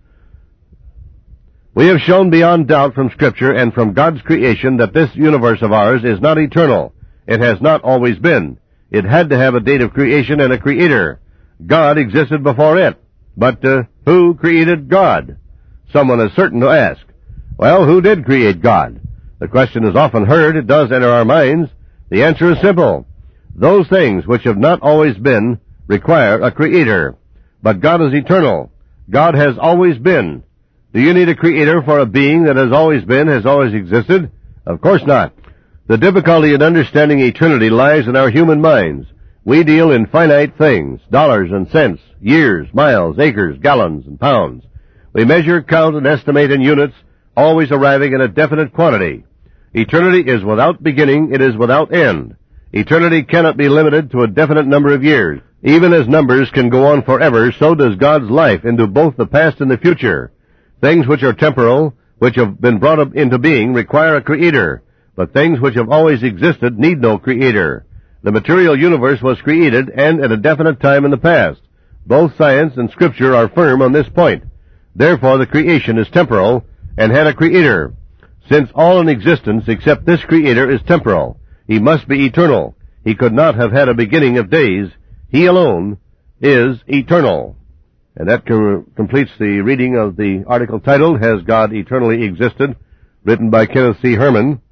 We have shown beyond doubt from Scripture and from God's creation that this universe of ours is not eternal. It has not always been. It had to have a date of creation and a creator. God existed before it. But who created God? Someone is certain to ask. Well, who did create God? The question is often heard. It does enter our minds. The answer is simple. Those things which have not always been require a creator. But God is eternal. God has always been. Do you need a creator for a being that has always been, has always existed? Of course not. The difficulty in understanding eternity lies in our human minds. We deal in finite things, dollars and cents, years, miles, acres, gallons, and pounds. We measure, count, and estimate in units, always arriving at a definite quantity. Eternity is without beginning, it is without end. Eternity cannot be limited to a definite number of years. Even as numbers can go on forever, so does God's life into both the past and the future. Things which are temporal, which have been brought up into being, require a creator, but things which have always existed need no creator. The material universe was created, and at a definite time in the past. Both science and Scripture are firm on this point. Therefore, the creation is temporal and had a creator. Since all in existence except this Creator is temporal, He must be eternal. He could not have had a beginning of days. He alone is eternal. And that completes the reading of the article titled, Has God Eternally Existed?, written by Kenneth C. Herman.